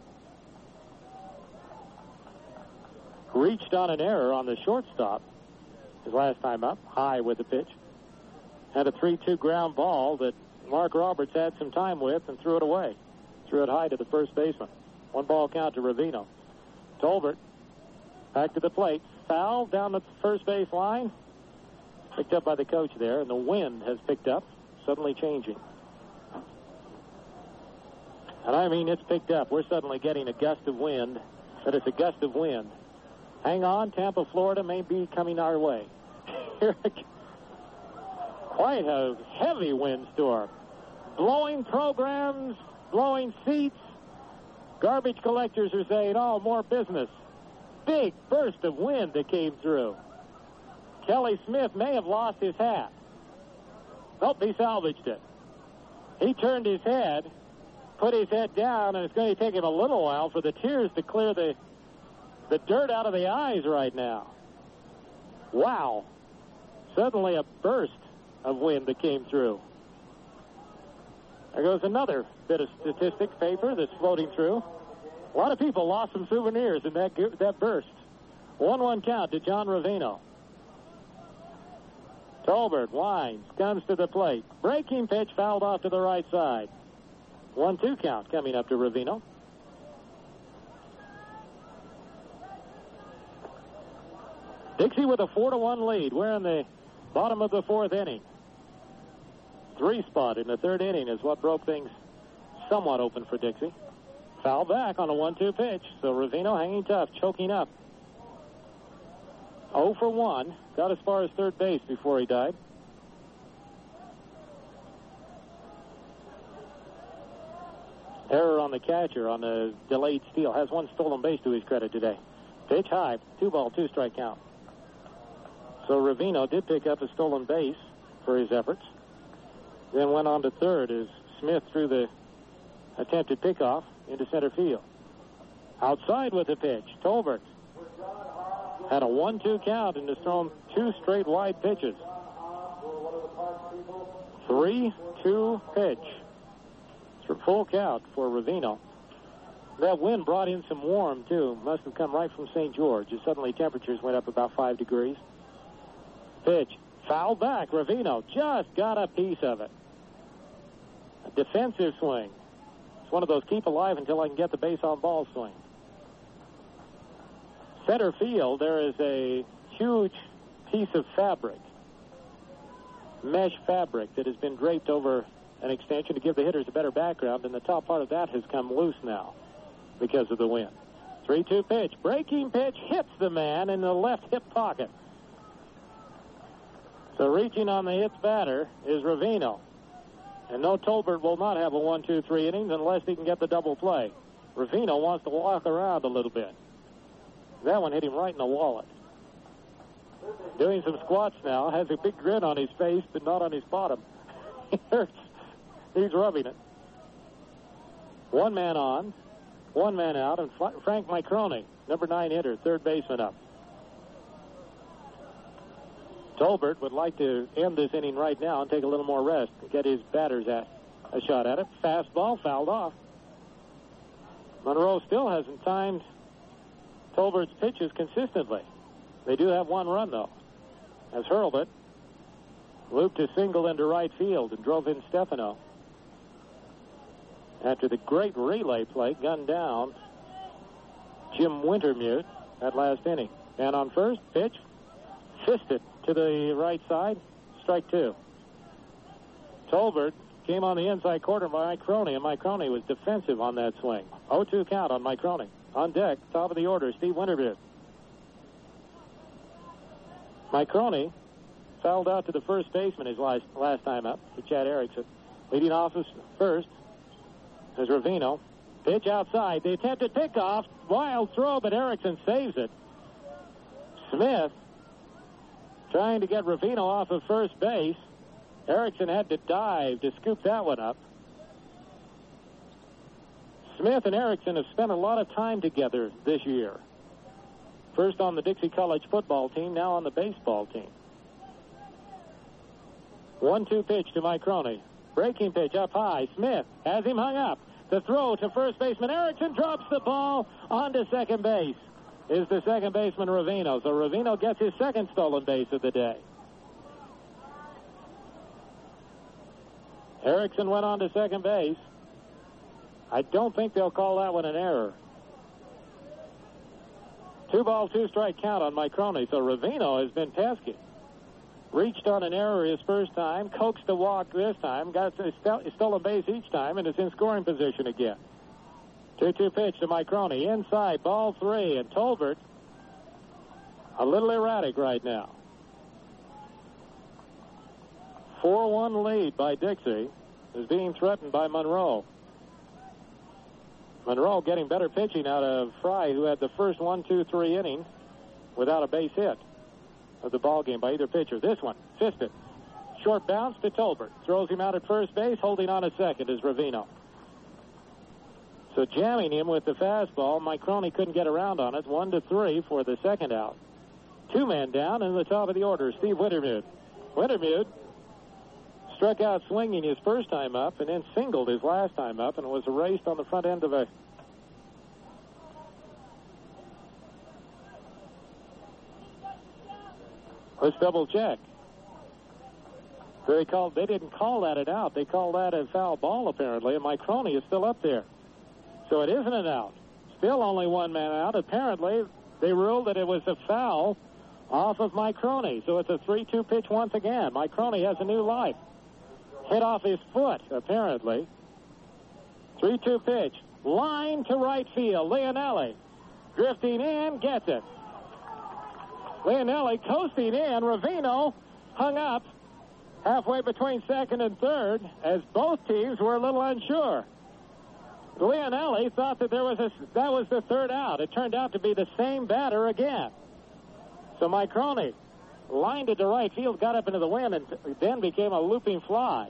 Reached on an error on the shortstop his last time up, high with the pitch. Had a 3-2 ground ball that Mark Roberts had some time with and threw it away. Threw it high to the first baseman. 1-ball count to Ravino. Tolbert back to the plate. Foul down the first base line. Picked up by the coach there, and the wind has picked up, suddenly changing. And I mean, it's picked up. We're suddenly getting a gust of wind, but it's a gust of wind. Hang on, Tampa, Florida may be coming our way. Quite a heavy windstorm. Blowing programs, blowing seats. Garbage collectors are saying, oh, more business. Big burst of wind that came through. Kelly Smith may have lost his hat. Nope, he salvaged it. He turned his head, put his head down, and it's going to take him a little while for the tears to clear the dirt out of the eyes right now. Wow. Suddenly a burst of wind that came through. There goes another bit of statistics paper that's floating through. A lot of people lost some souvenirs in that burst. 1-1 count to John Ravino. Tolbert winds, comes to the plate. Breaking pitch fouled off to the right side. 1-2 count coming up to Ravino. Dixie with a 4-1 lead. We're in the bottom of the fourth inning. 3-spot in the third inning is what broke things somewhat open for Dixie. Foul back on a 1-2 pitch. So Ravino hanging tough, choking up. 0 for 1. Got as far as third base before he died. Error on the catcher on the delayed steal. Has one stolen base to his credit today. Pitch high. 2-ball, 2-strike count. So Ravino did pick up a stolen base for his efforts. Then went on to third as Smith threw the attempted pickoff into center field. Outside with the pitch. Tolbert had a 1-2 count and has thrown 2 straight wide pitches. 3-2 pitch. It's a full count for Ravino. That wind brought in some warm, too. Must have come right from St. George. As suddenly temperatures went up about 5 degrees. Pitch. Foul back. Ravino just got a piece of it. A defensive swing. It's one of those keep alive until I can get the base on ball swing. Center field, there is a huge piece of fabric, mesh fabric, that has been draped over an extension to give the hitters a better background, and the top part of that has come loose now because of the wind. 3-2 pitch. Breaking pitch hits the man in the left hip pocket. So reaching on the hits batter is Ravino. And no, Tolbert will not have a 1-2-3 innings unless he can get the double play. Ravino wants to walk around a little bit. That one hit him right in the wallet. Doing some squats now. Has a big grin on his face, but not on his bottom. He hurts. He's rubbing it. 1 man on, 1 man out, and Frank Microne, number 9 hitter, third baseman up. Tolbert would like to end this inning right now and take a little more rest and get his batters a shot at it. Fastball fouled off. Monroe still hasn't timed Tolbert's pitches consistently. They do have one run, though, as Hurlbut looped a single into right field and drove in Stefano. After the great relay play, gunned down Jim Wintermute that last inning. And on first, pitch, fisted to the right side, strike two. Tolbert came on the inside corner by Mike Crony, and Mike Crony was defensive on that swing. 0-2 count on Mike Crony. On deck, top of the order, Steve Wintermute. Mike Crony fouled out to the first baseman his last time up, to Chad Erickson. Leading off as first is Ravino. Pitch outside. The attempted pickoff. Wild throw, but Erickson saves it. Smith trying to get Ravino off of first base. Erickson had to dive to scoop that one up. Smith and Erickson have spent a lot of time together this year. First on the Dixie College football team, now on the baseball team. 1-2 pitch to Mike Crony. Breaking pitch up high. Smith has him hung up. The throw to first baseman Erickson drops the ball onto second base. Is the second baseman Ravino. So Ravino gets his second stolen base of the day. Erickson went on to second base. I don't think they'll call that one an error. 2-ball, 2-strike count on Mike Crony. So Ravino has been pesky. Reached on an error his first time, coaxed a walk this time, got a stolen base each time, and is in scoring position again. 2-2 pitch to Mike Crony. Inside, ball 3, and Tolbert a little erratic right now. 4-1 lead by Dixie is being threatened by Monroe. Monroe getting better pitching out of Fry, who had the first 1-2-3 inning without a base hit of the ball game by either pitcher. This one, fisted. Short bounce to Tolbert. Throws him out at first base. Holding on at second is Ravino. So jamming him with the fastball. Mike Crony couldn't get around on it. 1-3 for the second out. 2 men down in the top of the order, Steve Wintermute. Wintermute struck out swinging his first time up and then singled his last time up and was erased on the front end of a Let's double check. They didn't call that an out. They called that a foul ball, apparently, and Mike Crony is still up there. So it isn't an out. Still only 1 man out. Apparently, they ruled that it was a foul off of Mike Crony. So it's a 3-2 pitch once again. Mike Crony has a new life. Hit off his foot, apparently. 3-2 pitch. Line to right field. Leonelli drifting in, gets it. Leonelli coasting in. Ravino hung up halfway between second and third as both teams were a little unsure. Leonelli thought that that was the third out. It turned out to be the same batter again. So Mike Crony lined it to right field, got up into the wind, and then became a looping fly.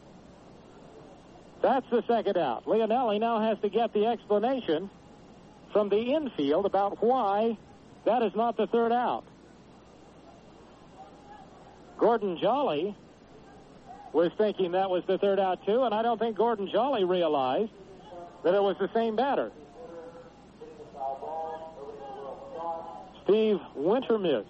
That's the second out. Leonelli now has to get the explanation from the infield about why that is not the third out. Gordon Jolly was thinking that was the third out, too, and I don't think Gordon Jolly realized that it was the same batter. Steve Wintermute.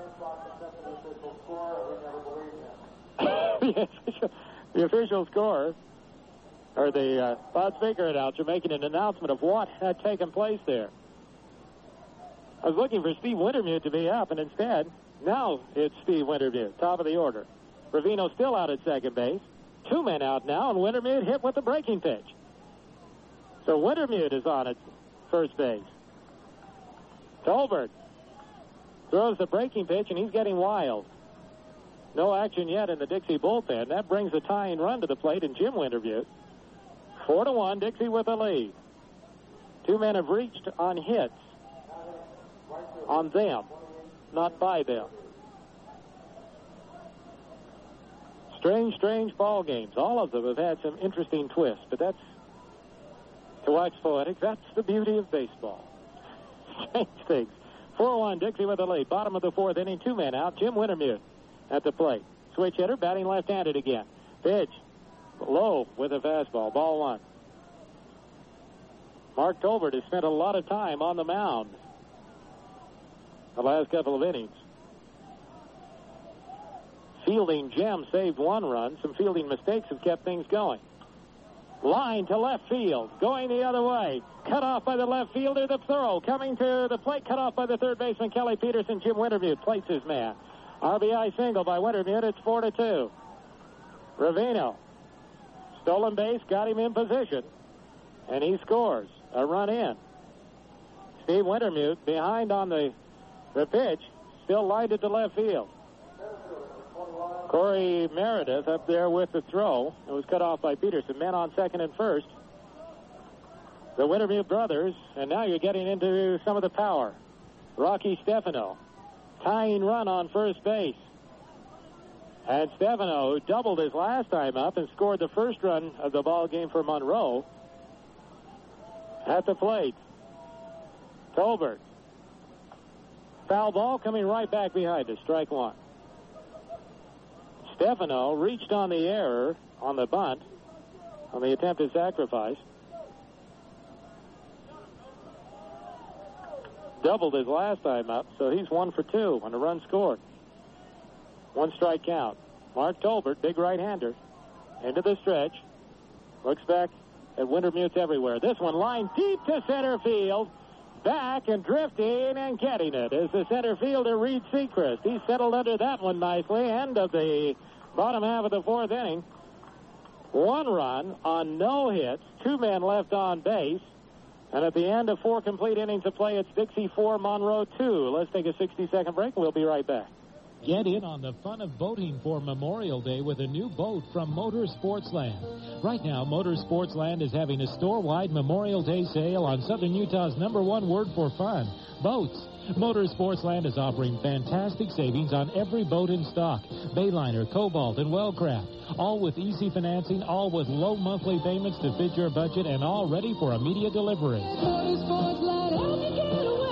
The official score, or the loudspeaker announcer, making an announcement of what had taken place there. I was looking for Steve Wintermute to be up, and instead, now it's Steve Wintermute, top of the order. Ravino still out at second base. 2 men out now, and Wintermute hit with the breaking pitch. So Wintermute is on at first base. Tolbert throws the breaking pitch, and he's getting wild. No action yet in the Dixie bullpen. That brings a tying run to the plate in Jim Wintermute. 4-1, Dixie with a lead. 2 men have reached on hits. On them, not by them. Strange ball games. All of them have had some interesting twists, but that's, to wax poetic, that's the beauty of baseball. Strange things. 4-1, Dixie with the lead. Bottom of the 4th inning, 2 men out. Jim Wintermute at the plate. Switch hitter, batting left-handed again. Pitch. Low with a fastball. Ball 1. Mark Tolbert has spent a lot of time on the mound the last couple of innings. Fielding gem saved 1 run. Some fielding mistakes have kept things going. Line to left field. Going the other way. Cut off by the left fielder. The throw. Coming to the plate. Cut off by the third baseman, Kelly Peterson. Jim Wintermute plates his man. RBI single by Wintermute. It's 4-2. Ravino. Stolen base. Got him in position. And he scores. A run in. Steve Wintermute behind on the pitch. Still lined it to left field. Corey Meredith up there with the throw. It was cut off by Peterson. Men on second and first. The Wintermute brothers. And now you're getting into some of the power. Rocky Stefano. Tying run on first base. And Stefano, who doubled his last time up and scored the first run of the ball game for Monroe, at the plate. Tolbert. Foul ball coming right back behind us. Strike 1. Stefano reached on the error on the bunt, on the attempted sacrifice. Doubled his last time up, so he's 1 for 2 on a run scored. 1 strike count. Mark Tolbert, big right-hander, into the stretch. Looks back at Wintermute's everywhere. This one lined deep to center field. Back and drifting and getting it is the center fielder, Reed Seacrest. He settled under that one nicely. End of the bottom half of the 4th inning. 1 run on no hits. 2 men left on base. And at the end of 4 complete innings of play, it's Dixie 4, Monroe 2. Let's take a 60-second break. We'll be right back. Get in on the fun of boating for Memorial Day with a new boat from Motor Sportsland. Right now, Motor Sportsland is having a store-wide Memorial Day sale on Southern Utah's #1 word for fun, boats. Motor Sportsland is offering fantastic savings on every boat in stock. Bayliner, Cobalt, and Wellcraft. All with easy financing, all with low monthly payments to fit your budget, and all ready for immediate delivery. Motor Sportsland,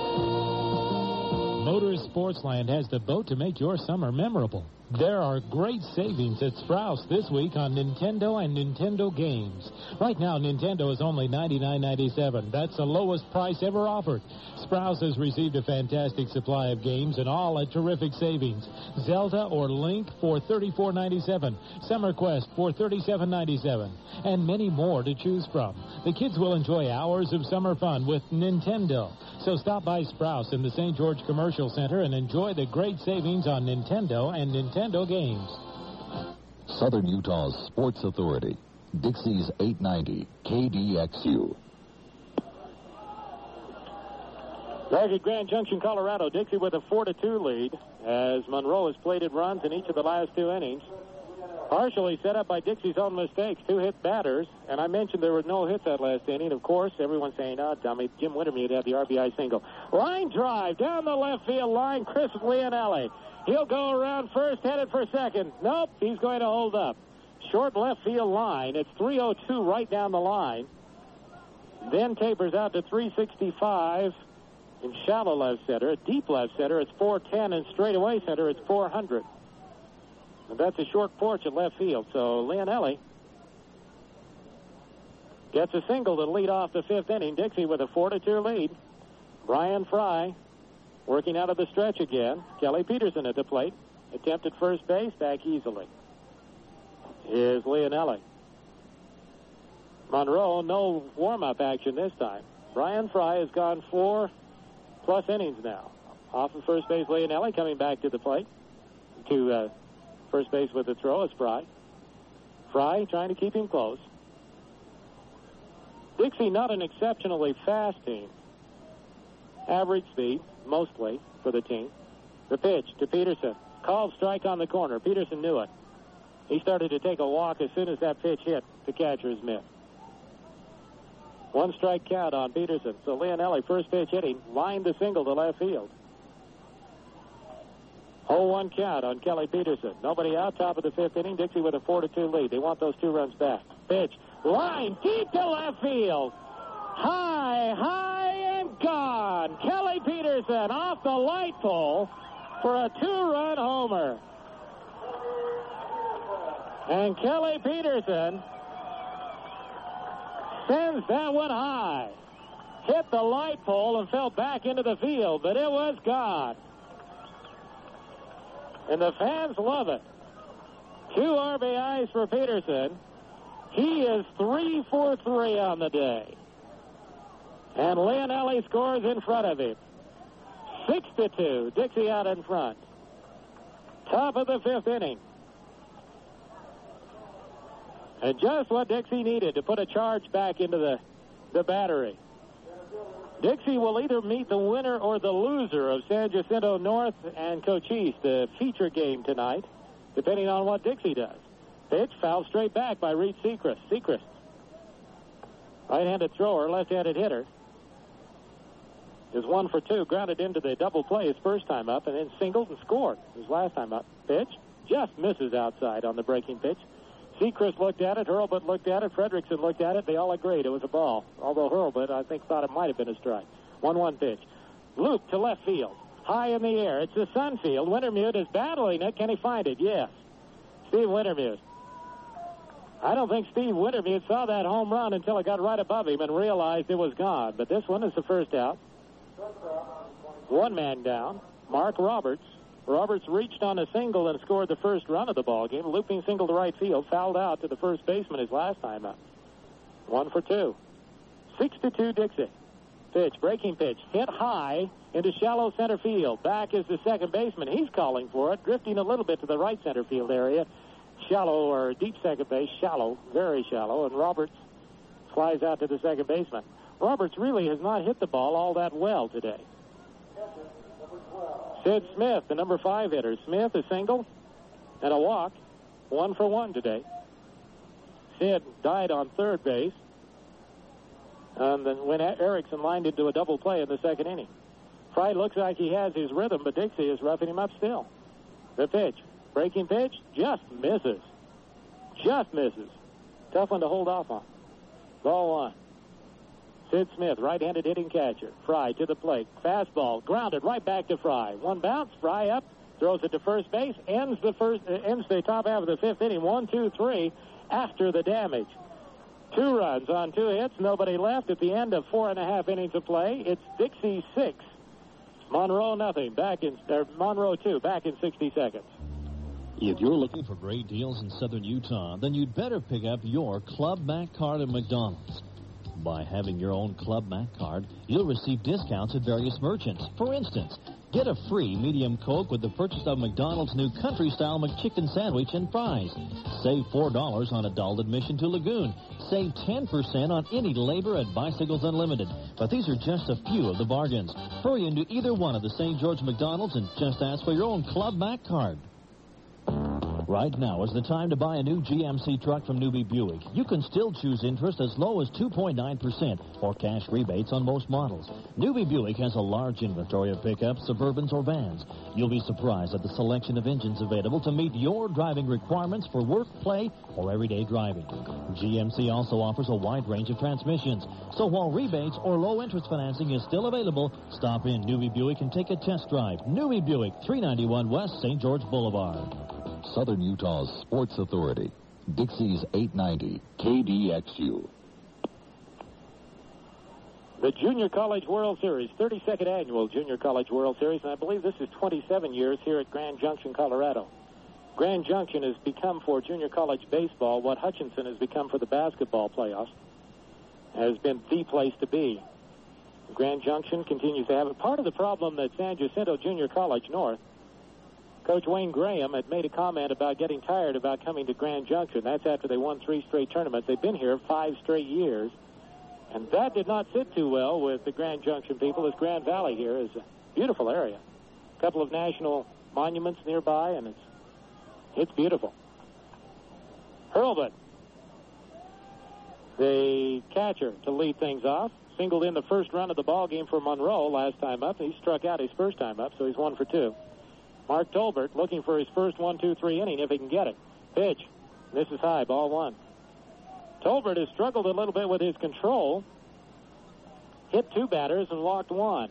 Motor Sportsland has the boat to make your summer memorable. There are great savings at Sprouse this week on Nintendo and Nintendo games. Right now, Nintendo is only $99.97. That's the lowest price ever offered. Sprouse has received a fantastic supply of games and all at terrific savings. Zelda or Link for $34.97. Summer Quest for $37.97. And many more to choose from. The kids will enjoy hours of summer fun with Nintendo. So stop by Sprouse in the St. George Commercial Center and enjoy the great savings on Nintendo and Nintendo games. Southern Utah's Sports Authority. Dixie's 890 KDXU. Back at Grand Junction, Colorado, Dixie with a 4-2 lead as Monroe has plated runs in each of the last 2 innings. Partially set up by Dixie's own mistakes. 2 hit batters, and I mentioned there were no hits that last inning. Of course, everyone's saying, oh, dummy, Jim Wintermute had the RBI single. Line drive down the left field line, Chris Leonelli. He'll go around first, headed for second. Nope, he's going to hold up. Short left field line. It's 302 right down the line. Then tapers out to 365 in shallow left center. Deep left center, it's 410, and straightaway center, it's 400. And that's a short porch at left field. So Leonelli gets a single to lead off the 5th inning. Dixie with a 4-2 lead. Brian Fry working out of the stretch again. Kelly Peterson at the plate. Attempt at first base, back easily. Here's Leonelli. Monroe, no warm-up action this time. Brian Fry has gone 4+ innings now. Off of first base, Leonelli coming back to the plate. To first base with the throw is Fry. Fry trying to keep him close. Dixie, not an exceptionally fast team. Average speed, mostly, for the team. The pitch to Peterson. Called strike on the corner. Peterson knew it. He started to take a walk as soon as that pitch hit the catcher's mitt. 1 strike count on Peterson. So Leonelli, first pitch hitting, lined the single to left field. 0-1 count on Kelly Peterson. Nobody out, top of the 5th inning. Dixie with a 4-2 lead. They want those 2 runs back. Pitch, line, deep to left field. High, and gone. Kelly Peterson off the light pole for a 2-run homer. And Kelly Peterson sends that one high. Hit the light pole and fell back into the field, but it was gone. And the fans love it. 2 RBIs for Peterson. He is 3 for 3 on the day. And Leonelli scores in front of him. 6-2. Dixie out in front. Top of the 5th inning. And just what Dixie needed to put a charge back into the battery. Dixie will either meet the winner or the loser of San Jacinto North and Cochise, the feature game tonight, depending on what Dixie does. Pitch fouled straight back by Reed Sechrist. Sechrist, right-handed thrower, left-handed hitter, is 1 for 2. Grounded into the double play his first time up, and then singled and scored his last time up. Pitch just misses outside on the breaking pitch. Sechrist looked at it, Hurlbut looked at it, Fredrickson looked at it. They all agreed it was a ball. Although Hurlbut, I think, thought it might have been a strike. 1-1 pitch. Loop to left field. High in the air. It's the Sunfield. Wintermute is battling it. Can he find it? Yes. Steve Wintermute. I don't think Steve Wintermute saw that home run until it got right above him and realized it was gone. But this one is the first out. 1 man down. Mark Roberts. Roberts reached on a single and scored the first run of the ball game. Looping single to right field, fouled out to the first baseman his last time up. 1 for 2. 6-2 Dixie. Pitch, breaking pitch, hit high into shallow center field. Back is the second baseman. He's calling for it, drifting a little bit to the right center field area. Shallow or deep second base, shallow, very shallow, and Roberts flies out to the second baseman. Roberts really has not hit the ball all that well today. Sid Smith, the number 5 hitter. Smith, a single and a walk. 1 for 1 today. Sid died on third base. And then when Erickson lined into a double play in the second inning. Fry looks like he has his rhythm, but Dixie is roughing him up still. The pitch. Breaking pitch. Just misses. Just misses. Tough one to hold off on. Ball 1. Sid Smith, right-handed hitting catcher. Fry to the plate. Fastball, grounded right back to Fry. 1 bounce, Fry up, throws it to first base, ends the top half of the 5th inning. 1, 2, 3 after the damage. 2 runs on 2 hits, nobody left at the end of 4.5 innings of play. It's Dixie 6, Monroe nothing. Monroe 2, back in 60 seconds. If you're looking for great deals in southern Utah, then you'd better pick up your Club Mac card at McDonald's. By having your own Club Mac card, you'll receive discounts at various merchants. For instance, get a free medium Coke with the purchase of McDonald's new country-style McChicken sandwich and fries. Save $4 on adult admission to Lagoon. Save 10% on any labor at Bicycles Unlimited. But these are just a few of the bargains. Hurry into either one of the St. George McDonald's and just ask for your own Club Mac card. Right now is the time to buy a new GMC truck from Newby Buick. You can still choose interest as low as 2.9% or cash rebates on most models. Newby Buick has a large inventory of pickups, Suburbans, or vans. You'll be surprised at the selection of engines available to meet your driving requirements for work, play, or everyday driving. GMC also offers a wide range of transmissions. So while rebates or low-interest financing is still available, stop in Newby Buick and take a test drive. Newby Buick, 391 West St. George Boulevard. Southern Utah's Sports Authority. Dixie's 890 KDXU. The Junior College World Series, 32nd Annual Junior College World Series, and I believe this is 27 years here at Grand Junction, Colorado. Grand Junction has become for junior college baseball what Hutchinson has become for the basketball playoffs. Has been the place to be. Grand Junction continues to have it. Part of the problem that San Jacinto Junior College North, Coach Wayne Graham had made a comment about getting tired about coming to Grand Junction. That's after they won 3 straight tournaments. They've been here 5 straight years. And that did not sit too well with the Grand Junction people, as Grand Valley here is a beautiful area. A couple of national monuments nearby, and it's beautiful. Hurlbut, the catcher, to lead things off. Singled in the first run of the ball game for Monroe last time up. He struck out his first time up, so he's 1 for 2. Mark Tolbert looking for his first 1-2-3 inning if he can get it. Pitch. This is high, ball 1. Tolbert has struggled a little bit with his control. Hit 2 batters and walked 1.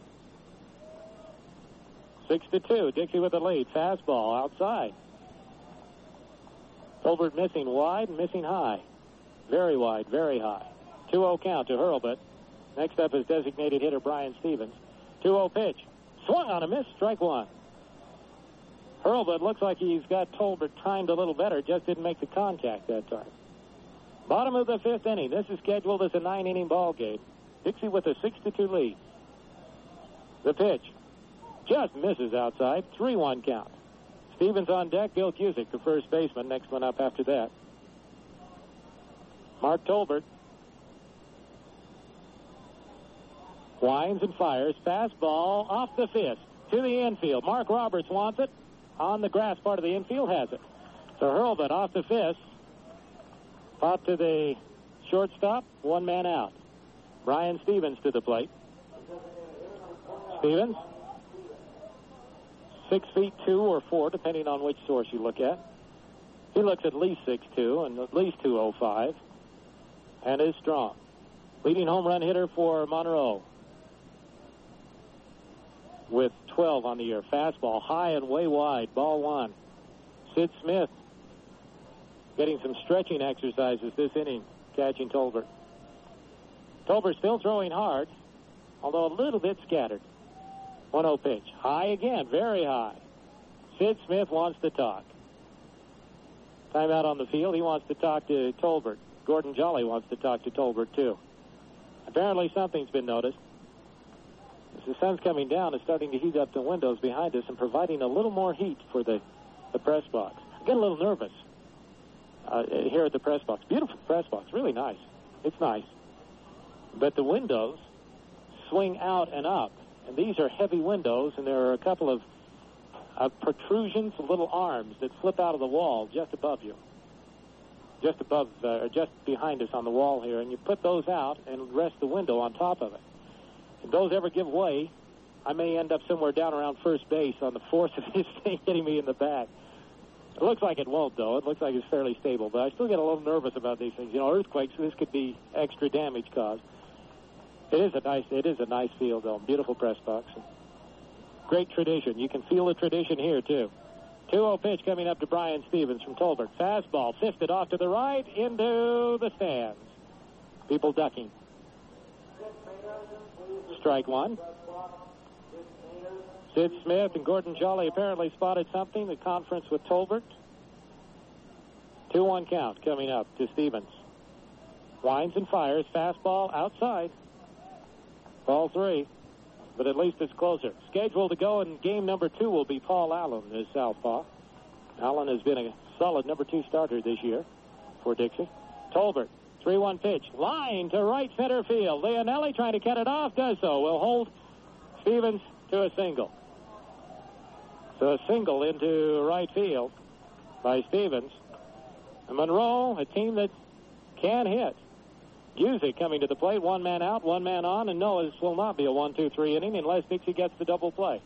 6-2. Dixie with the lead. Fastball outside. Tolbert missing wide and missing high. Very wide, very high. 2-0 count to Hurlbut. Next up is designated hitter Brian Stevens. 2-0 pitch. Swung on a miss, strike one. Hurlbut looks like he's got Tolbert timed a little better, just didn't make the contact that time. Bottom of the fifth inning. This is scheduled as a 9-inning ball game. Dixie with a 6-2 lead. The pitch just misses outside. 3-1 count. Stevens on deck. Bill Cusick, the first baseman. Next one up after that. Mark Tolbert winds and fires. Fastball off the fist to the infield. Mark Roberts wants it. On the grass part of the infield has it. So Hurlbut off the fist. Pop to the shortstop. One man out. Brian Stevens to the plate. Stevens, 6'2" or 4, depending on which source you look at. He looks at least 6'2" and at least 205, and is strong. Leading home run hitter for Monroe with 12 on the year. Fastball high and way wide. Ball one. Sid Smith getting some stretching exercises this inning, catching Tolbert. Tolbert still throwing hard, although a little bit scattered. 1-0 pitch. High again, very high. Sid Smith wants to talk. Timeout on the field. He wants to talk to Tolbert. Gordon Jolly wants to talk to Tolbert, too. Apparently something's been noticed. As the sun's coming down, it's starting to heat up the windows behind us and providing a little more heat for the press box. I get a little nervous here at the press box. Beautiful press box. Really nice. It's nice. But the windows swing out and up. And these are heavy windows, and there are a couple of protrusions, little arms that flip out of the wall just above you. Just behind us on the wall here. And you put those out and rest the window on top of it. If those ever give way, I may end up somewhere down around first base on the force of this thing hitting me in the back. It looks like it won't, though. It looks like it's fairly stable. But I still get a little nervous about these things. You know, earthquakes, this could be extra damage caused. It is a nice field, though. Beautiful press box. Great tradition. You can feel the tradition here, too. 2-0 pitch coming up to Brian Stevens from Tolbert. Fastball fisted off to the right into the stands. People ducking. Strike one. Sid Smith and Gordon Jolly apparently spotted something. The conference with Tolbert. 2-1 count coming up to Stevens. Winds and fires. Fastball outside. Ball three, but at least it's closer. Scheduled to go in game number 2 will be Paul Allen, this southpaw. Allen has been a solid number 2 starter this year for Dixie. Tolbert, 3-1 pitch. Line to right center field. Leonelli trying to cut it off, does so. Will hold Stevens to a single. So a single into right field by Stevens. And Monroe, a team that can hit. Cusick coming to the plate, one man out, one man on, and no, this will not be a 1-2-3 inning unless Dixie gets the double play.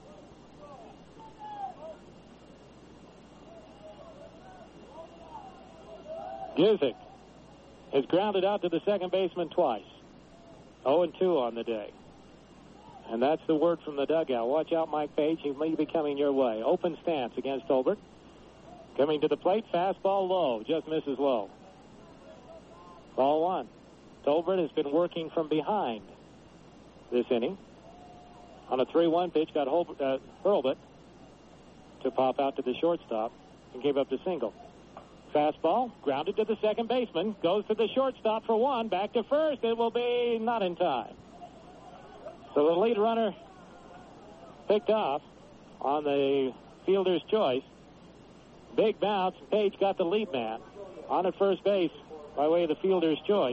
Cusick is grounded out to the second baseman twice. 0-2 on the day. And that's the word from the dugout. Watch out, Mike Page. He may be coming your way. Open stance against Tolbert. Coming to the plate, fastball low. Just misses low. Ball one. Tolbert has been working from behind this inning. On a 3-1 pitch, got Hurlbut to pop out to the shortstop and gave up the single. Fastball, grounded to the second baseman, goes to the shortstop for one, back to first. It will be not in time. So the lead runner picked off on the fielder's choice. Big bounce. Page got the lead man on at first base by way of the fielder's choice.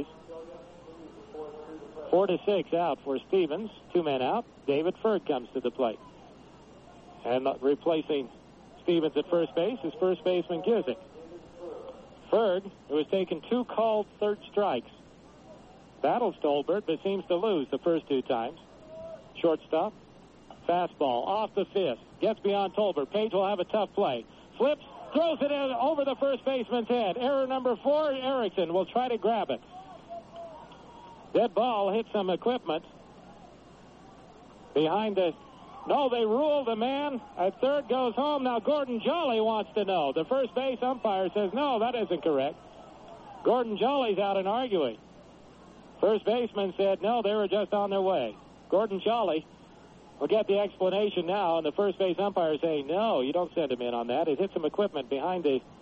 4-6 out for Stevens. 2 men out. David Ferg comes to the plate. And replacing Stevens at first base is first baseman Cusick. Ferg, who has taken 2 called third strikes, battles Tolbert, but seems to lose the first 2 times. Shortstop. Fastball off the fifth. Gets beyond Tolbert. Page will have a tough play. Flips. Throws it in over the first baseman's head. Error number 4. Erickson will try to grab it. That ball hit some equipment behind the No, they rule the man at third goes home. Now Gordon Jolly wants to know. The first base umpire says, no, that isn't correct. Gordon Jolly's out and arguing. First baseman said, no, they were just on their way. Gordon Jolly will get the explanation now, and the first base umpire is saying, no, you don't send him in on that. It hit some equipment behind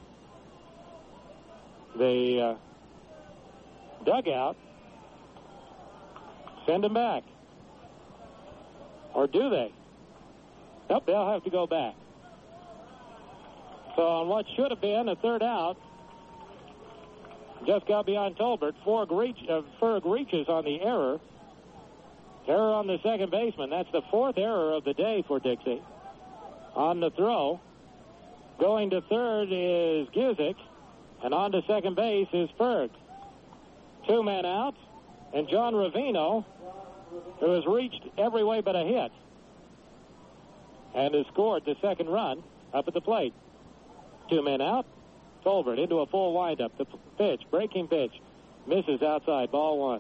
the dugout. Send him back. Or do they? Nope, they'll have to go back. So on what should have been a third out, just got beyond Tolbert. Ferg reaches on the error. Error on the second baseman. That's the fourth error of the day for Dixie. On the throw, going to third is Gizik, and on to second base is Ferg. 2 men out, and John Ravino, who has reached every way but a hit, and has scored the second run up at the plate. 2 men out. Tolbert into a full windup. The pitch, breaking pitch, misses outside. Ball 1.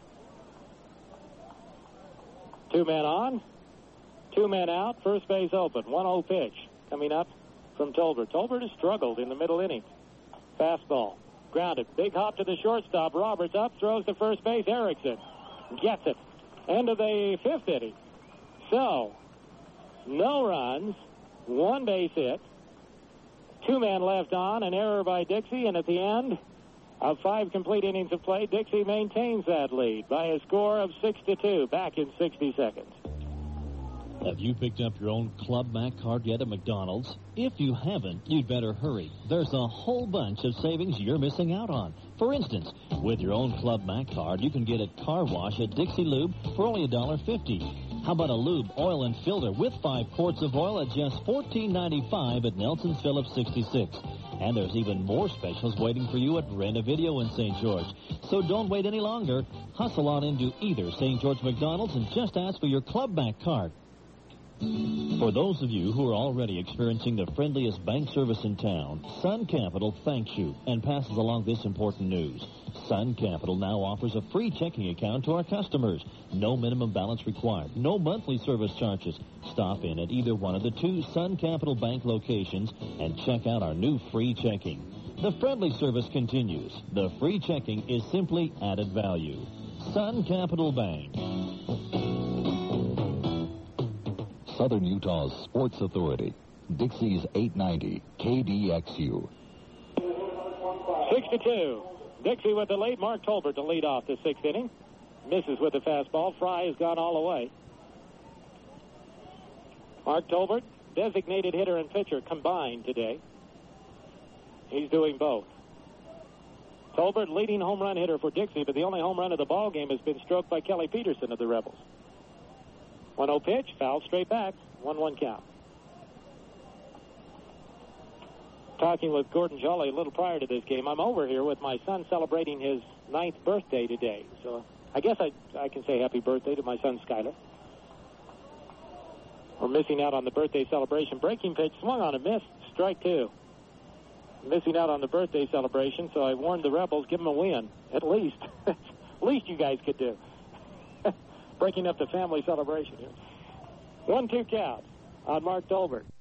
2 men on, 2 men out. First base open. 1-0 pitch coming up from Tolbert. Tolbert has struggled in the middle inning. Fastball, grounded. Big hop to the shortstop. Roberts up, throws to first base. Erickson gets it. End of the 5th inning. So, no runs, 1 base hit. 2 men left on, an error by Dixie, and at the end of 5 complete innings of play, Dixie maintains that lead by a score of 6-2, back in 60 seconds. Have you picked up your own Club Mac card yet at McDonald's? If you haven't, you'd better hurry. There's a whole bunch of savings you're missing out on. For instance, with your own Club Mac card, you can get a car wash at Dixie Lube for only $1.50. How about a lube, oil, and filter with 5 quarts of oil at just $14.95 at Nelson's Phillips 66. And there's even more specials waiting for you at Rent-A-Video in St. George. So don't wait any longer. Hustle on into either St. George McDonald's and just ask for your Club Mac card. For those of you who are already experiencing the friendliest bank service in town, Sun Capital thanks you and passes along this important news. Sun Capital now offers a free checking account to our customers. No minimum balance required. No monthly service charges. Stop in at either one of the 2 Sun Capital Bank locations and check out our new free checking. The friendly service continues. The free checking is simply added value. Sun Capital Bank. Southern Utah's Sports Authority. Dixie's 890 KDXU. 6-2. Dixie with the lead. Mark Tolbert to lead off the 6th inning. Misses with the fastball. Fry has gone all the way. Mark Tolbert, designated hitter and pitcher combined today. He's doing both. Tolbert, leading home run hitter for Dixie, but the only home run of the ball game has been stroked by Kelly Peterson of the Rebels. 1-0 pitch, foul straight back, 1-1 count. Talking with Gordon Jolly a little prior to this game. I'm over here with my son celebrating his 9th birthday today. So I guess I can say happy birthday to my son Skyler. We're missing out on the birthday celebration. Breaking pitch, swung on a miss, strike 2. Missing out on the birthday celebration, so I warned the Rebels, give them a win, at least. Least you guys could do. Breaking up the family celebration here. 1-2 count on Mark Tolbert.